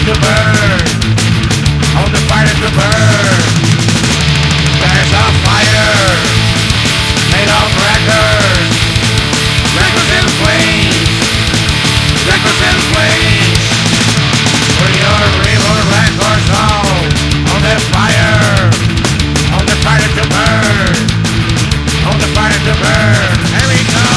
S4: to burn. On the fire to burn. There's a fire made of records. Records in flames. Records in flames. Put your river records on. On the fire. On the fire to burn. On the fire to burn. Here we go.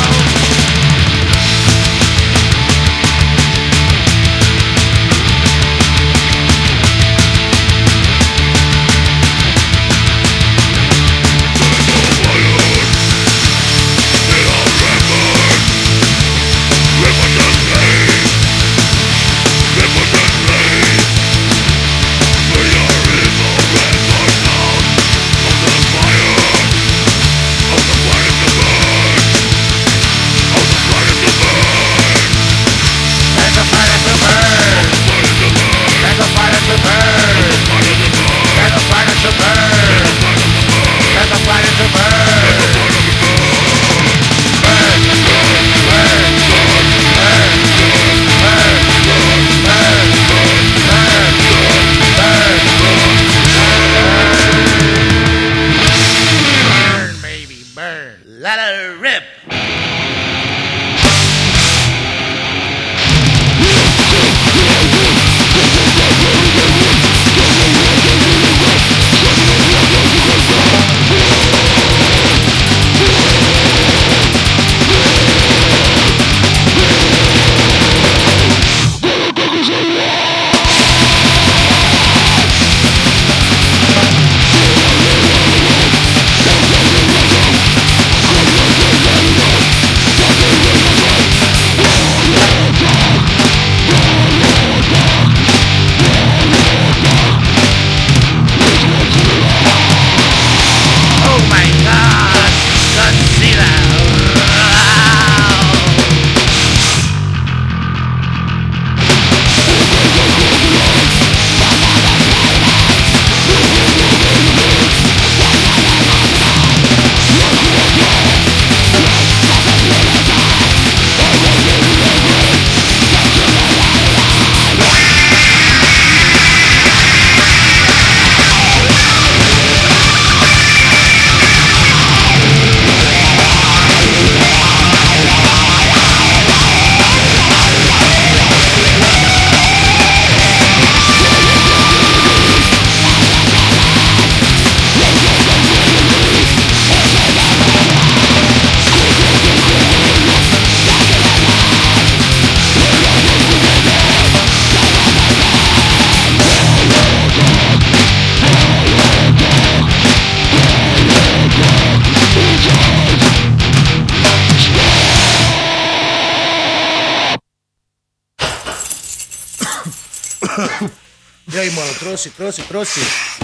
S5: E aí, mano, trouxe, trouxe, trouxe.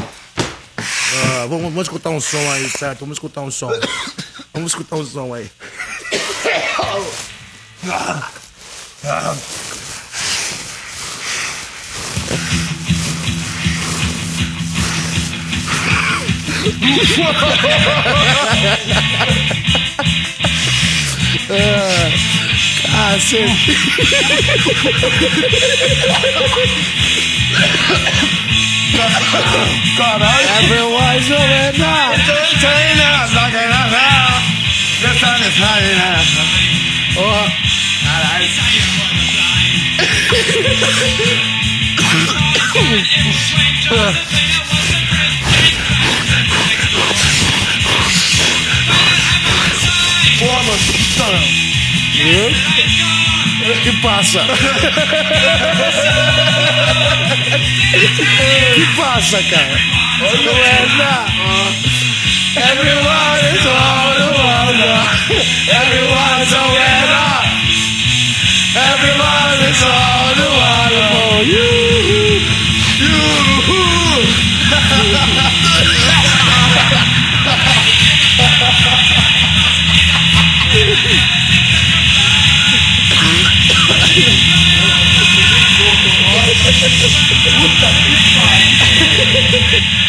S5: Uh, vamos, vamos escutar um som aí, certo? Vamos escutar um som. Vamos escutar um som aí.
S4: Cacete. Caralho. Everyone's over now. The sun is high now. Oh, caralho. Pô, mano, o que passa? Que passa, cara? Não é nada. Everyone is all the world now. Everyone's a winner. Everyone is all the world for you. You. Puta que pariu.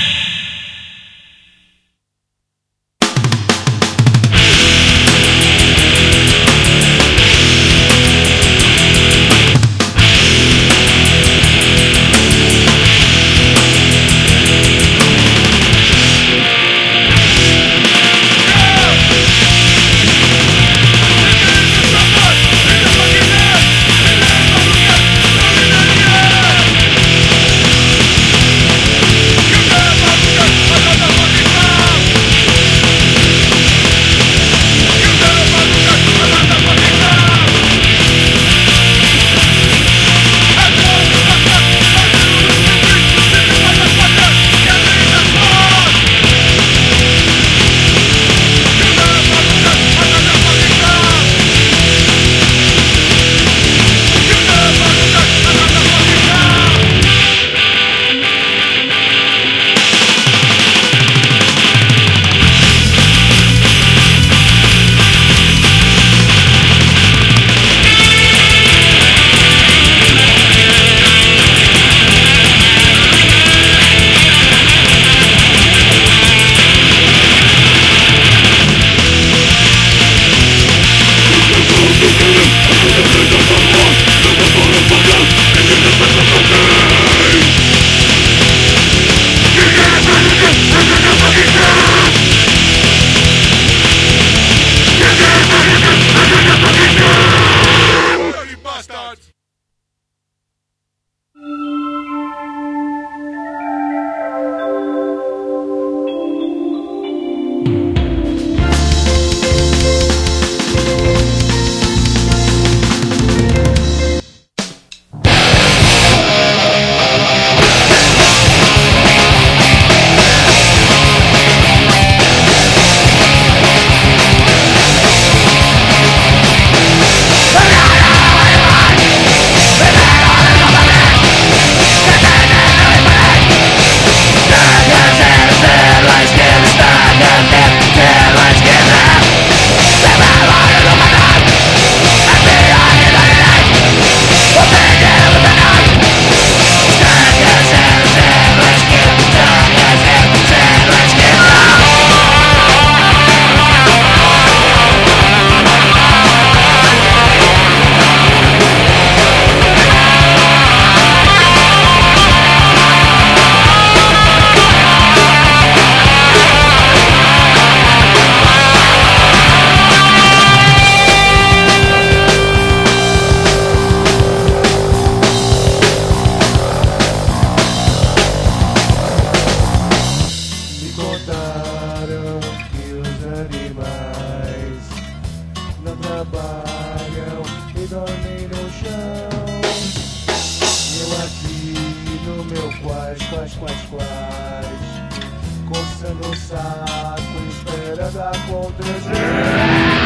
S6: meu quais, quais, quais, quais, coçando o saco, esperando acontecer.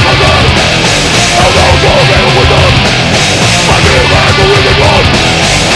S7: With the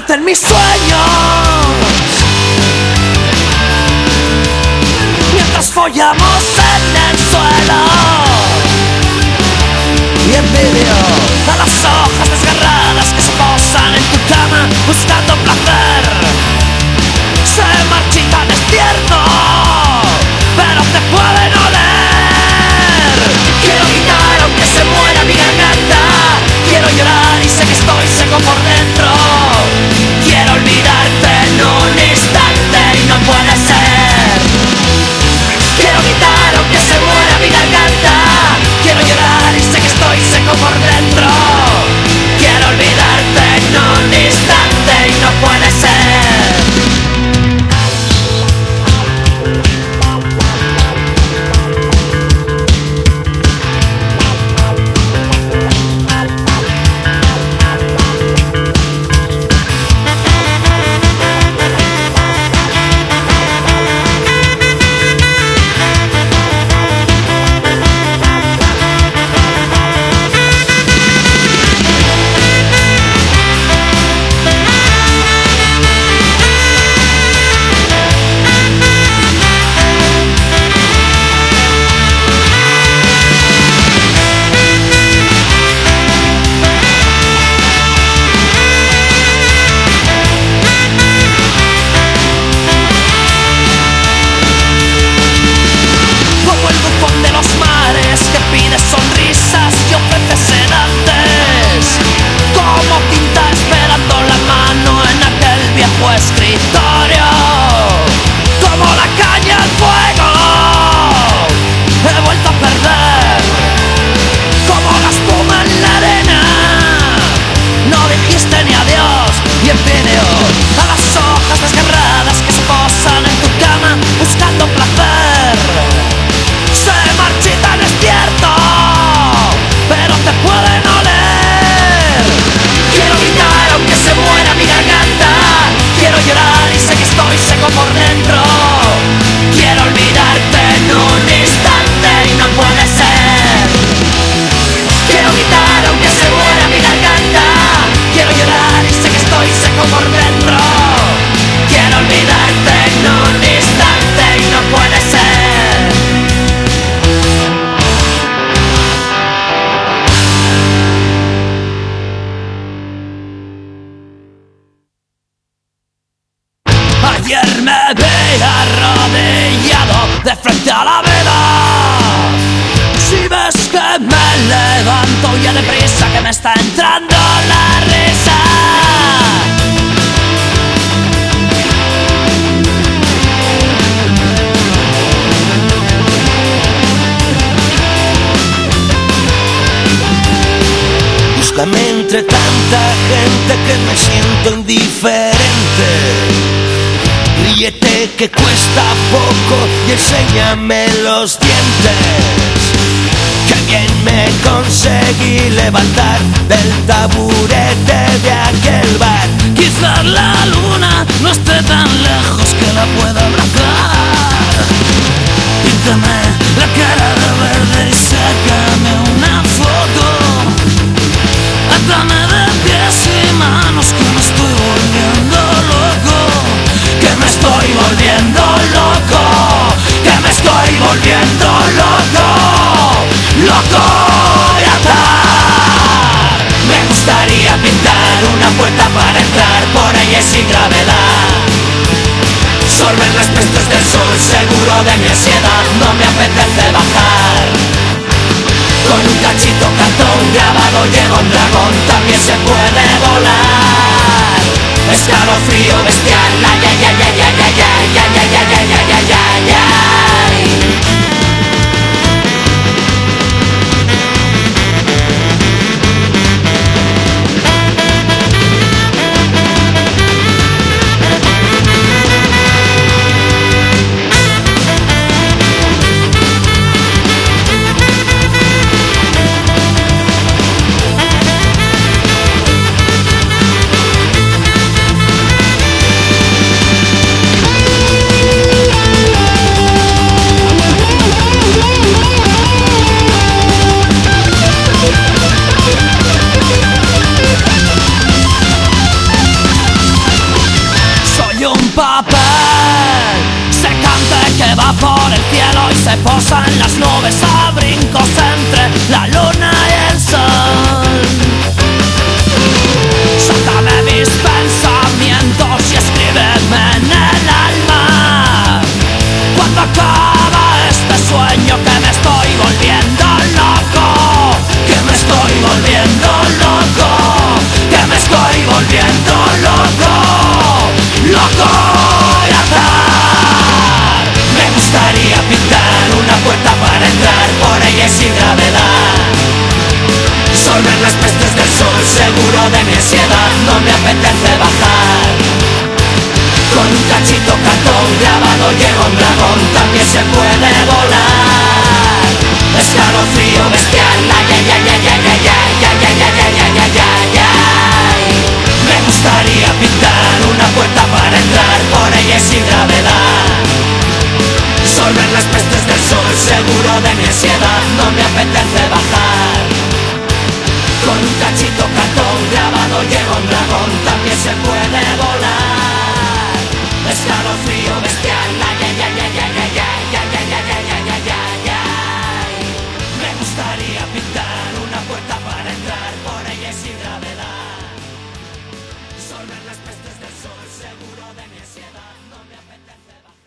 S7: quedarte en mis sueños mientras follamos en el suelo. Y en vídeo a las hojas desgarradas que se posan en tu cama buscando placer. Se marchitan, es cierto, pero te pueden oler. Quiero gritar aunque se muera mi garganta. Quiero llorar y sé que estoy seco por dentro. Quiero olvidarte en un instante y no puede ser. Quiero gritar aunque se muera mi garganta. Quiero llorar y sé que estoy seco por dentro. Quiero olvidarte en un instante y no puede ser. Entre tanta gente que me siento indiferente. Ríete que cuesta poco y enséñame los dientes. Que bien me conseguí levantar del taburete de aquel bar. Quizás la luna no esté tan lejos que la pueda abrazar. Píntame la cara de verde y sácame una foto. Atame de pies y manos que me estoy volviendo loco. Que me estoy volviendo loco. Que me estoy volviendo loco. Loco de atar. Me gustaría pintar una puerta para entrar por ella sin gravedad. Sorber los restos del sol, seguro de mi ansiedad. No me apetece bajar. Con un cachito cartón grabado lleva un dragón, también se puede volar. Escalofrío bestial, ay, ay, ay, ay, ay, ay, ay, ay, ay, ay, ay, ay, ay, ay, ay. vuelan las nubes a brincos entre la luna y el sol. Sácame mis pensamientos y escríbeme en el alma. Cuando acaba este sueño que me estoy volviendo loco, que me estoy volviendo loco, que me estoy volviendo loco, loco de azar. Me gustaría pintar una puerta para entrar por ella y sin gravedad. Sorber las pestes del sol, seguro de mi ansiedad, no me apetece bajar. Con un cachito cartón grabado llega un dragón, también se puede volar. Escalofrío bestial, ay, ay, ay, ay, ay, ay, ay, ay, ay, ay, ay, ay, ay, ay. Me gustaría pintar una puerta para entrar por ella y sin gravedad. Sorber las pestes del sol, seguro de mi ansiedad, no me apetece bajar. Con un cachito cartón grabado llega un dragón, también se puede volar. Escalofrío bestial, ay, ay, ay, ay, ay, ay, ay, ay, ay, ay, ay, ay, ay, ay. Me gustaría pintar una puerta para entrar por ella y sin gravedad. Sorber las pestes del sol, seguro de mi ansiedad, no me apetece bajar.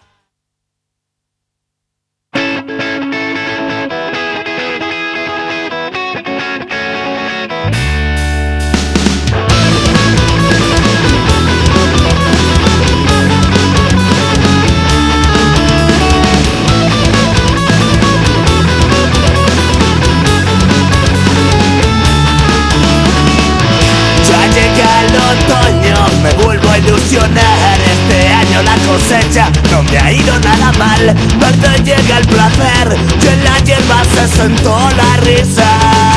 S7: Me vuelvo a ilusionar, este año la cosecha no me ha ido nada mal. Verde llega el placer y en la hierba se sentó la risa.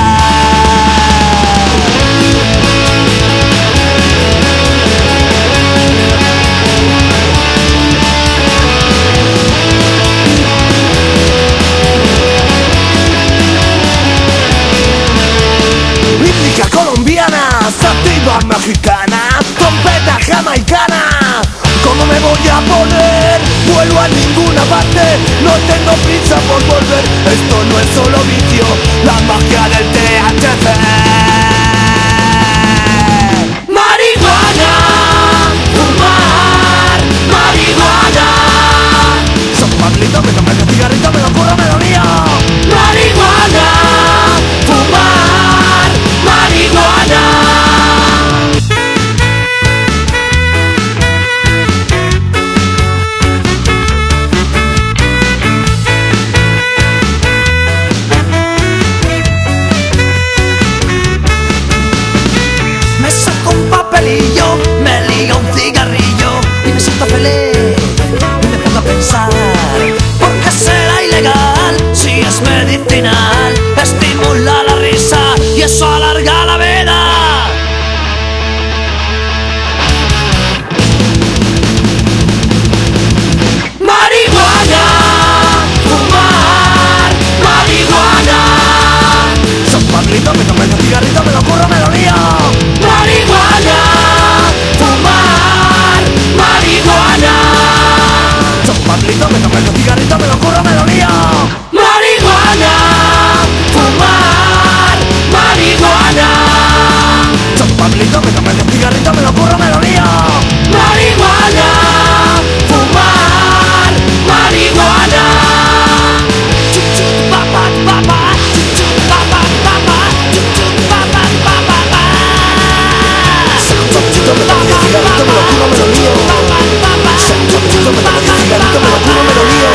S7: Rítmica colombiana, sativa mexicana, trompeta jamaicana. ¿Cómo me voy a poner? Vuelvo a ninguna parte, no tengo prisa por volver. Esto no es solo vicio, la magia del T H C. Marihuana, fumar, marihuana. Son Pablito, me tomé un cigarrito, me lo curro, me lo lío. Marihuana, fumar, marihuana. Me liga un cigarrillo y me siento feliz y me pongo a pensar, ¿por qué será ilegal si es medicinal? Estimula la risa y eso alarga la vida. Marihuana, fumar, marihuana. Son Pablito, me tomé un cigarrito, me lo curro, me lo lío. Marihuana, fumar, marihuana. Son Pablito, me tomé un cigarrito, me lo curro, me lo lío. Marihuana, fumar, marihuana. Son Pablito, me tomé un cigarrito, me lo curro, me lo lío. Marihuana, fumar, marihuana. Papá, papá, papá, papá, papá, papá, papá. Cigarrito, me lo curro, me lo lío. Cigarrito, me lo cigarrito, me lo curro, me lo lío.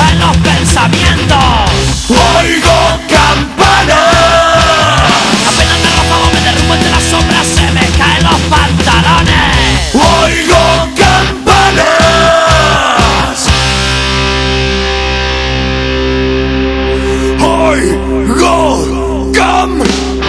S7: en los pensamientos. Oigo campanas. Apenas me rozabo, me derrumbo entre las sombras, se me caen los pantalones. Oigo campanas. Oigo campanas.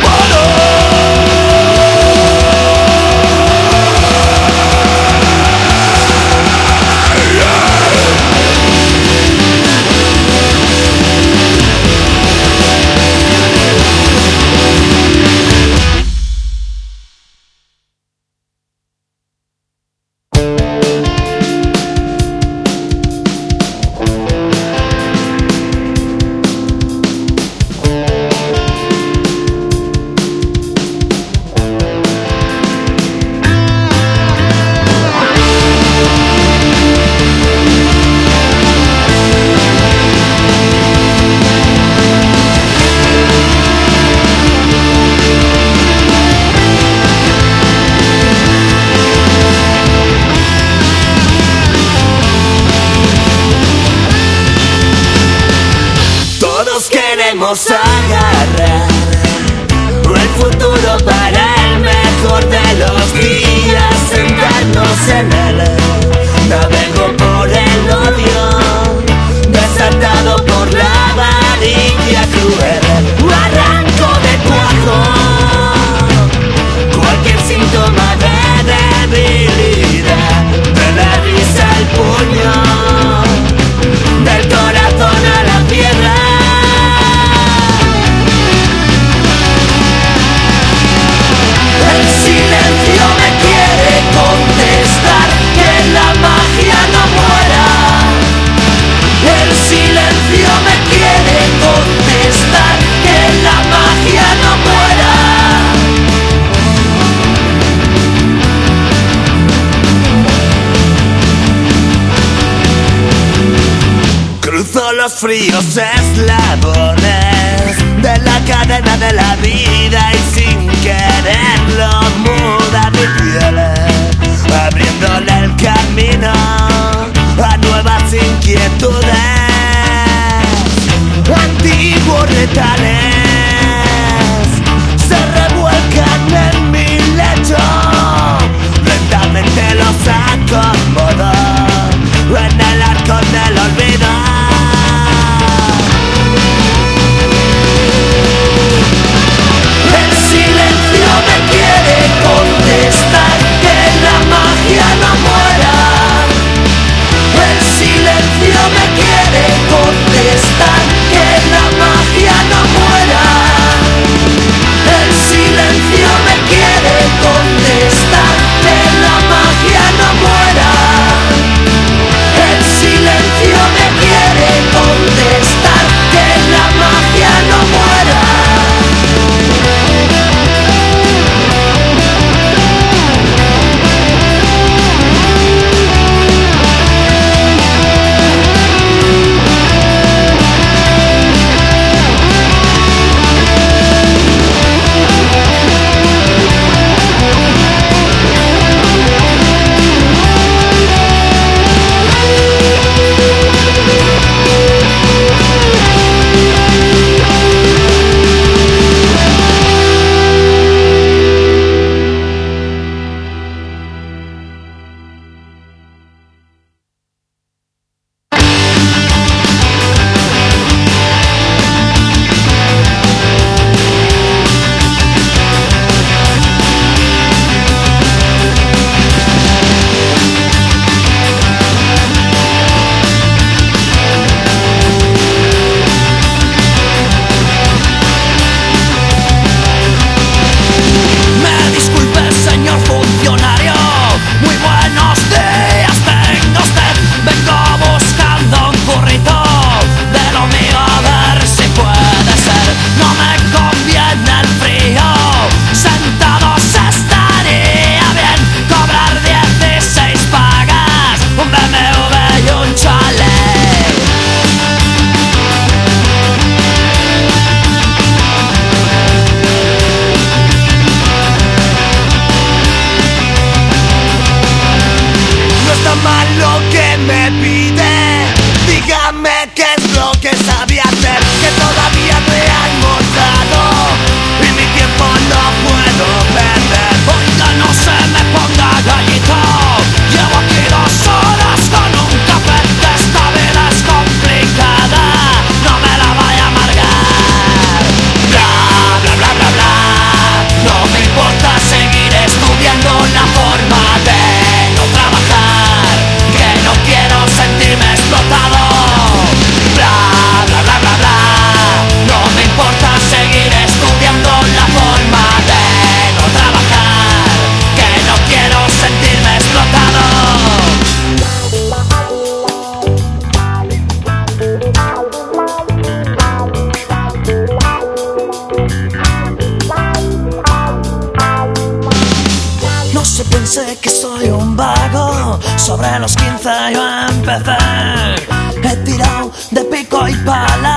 S7: Queremos agarrar el futuro para el mejor de los días, sentarnos en él. Navego por el odio, desatado por la avaricia cruel. Arranco de cuajo cualquier síntoma de debilidad, de la risa al puño, del corazón a la piedra. El silencio me quiere contestar que la magia no muera. El silencio me quiere contestar que la magia no muera. Cruzo los fríos eslabones de la cadena de la vida y sin quererlo muda mi piel, abriéndole el camino a nuevas inquietudes. Antiguos retales se revuelcan en mi lecho, lentamente los acomodo en el arco del olvido. El silencio me quiere contestar que la magia no muera. El silencio me quiere lo que sabía hacer, que todavía me ha encontrado y mi tiempo no puedo perder. Oiga, no se me ponga gallito, llevo aquí dos horas con un café, que esta vida es complicada, no me la vaya a amargar. Bla, bla, bla, bla, bla, no me importa seguir estudiando la forma de no trabajar, que no quiero sentirme explotado. Bla, bla, bla, bla, bla, no me importa seguir estudiando la forma de no trabajar, que no quiero sentirme explotado. No se piense que soy un vago, sobre los quince yo empecé, he tirado de pico y pala.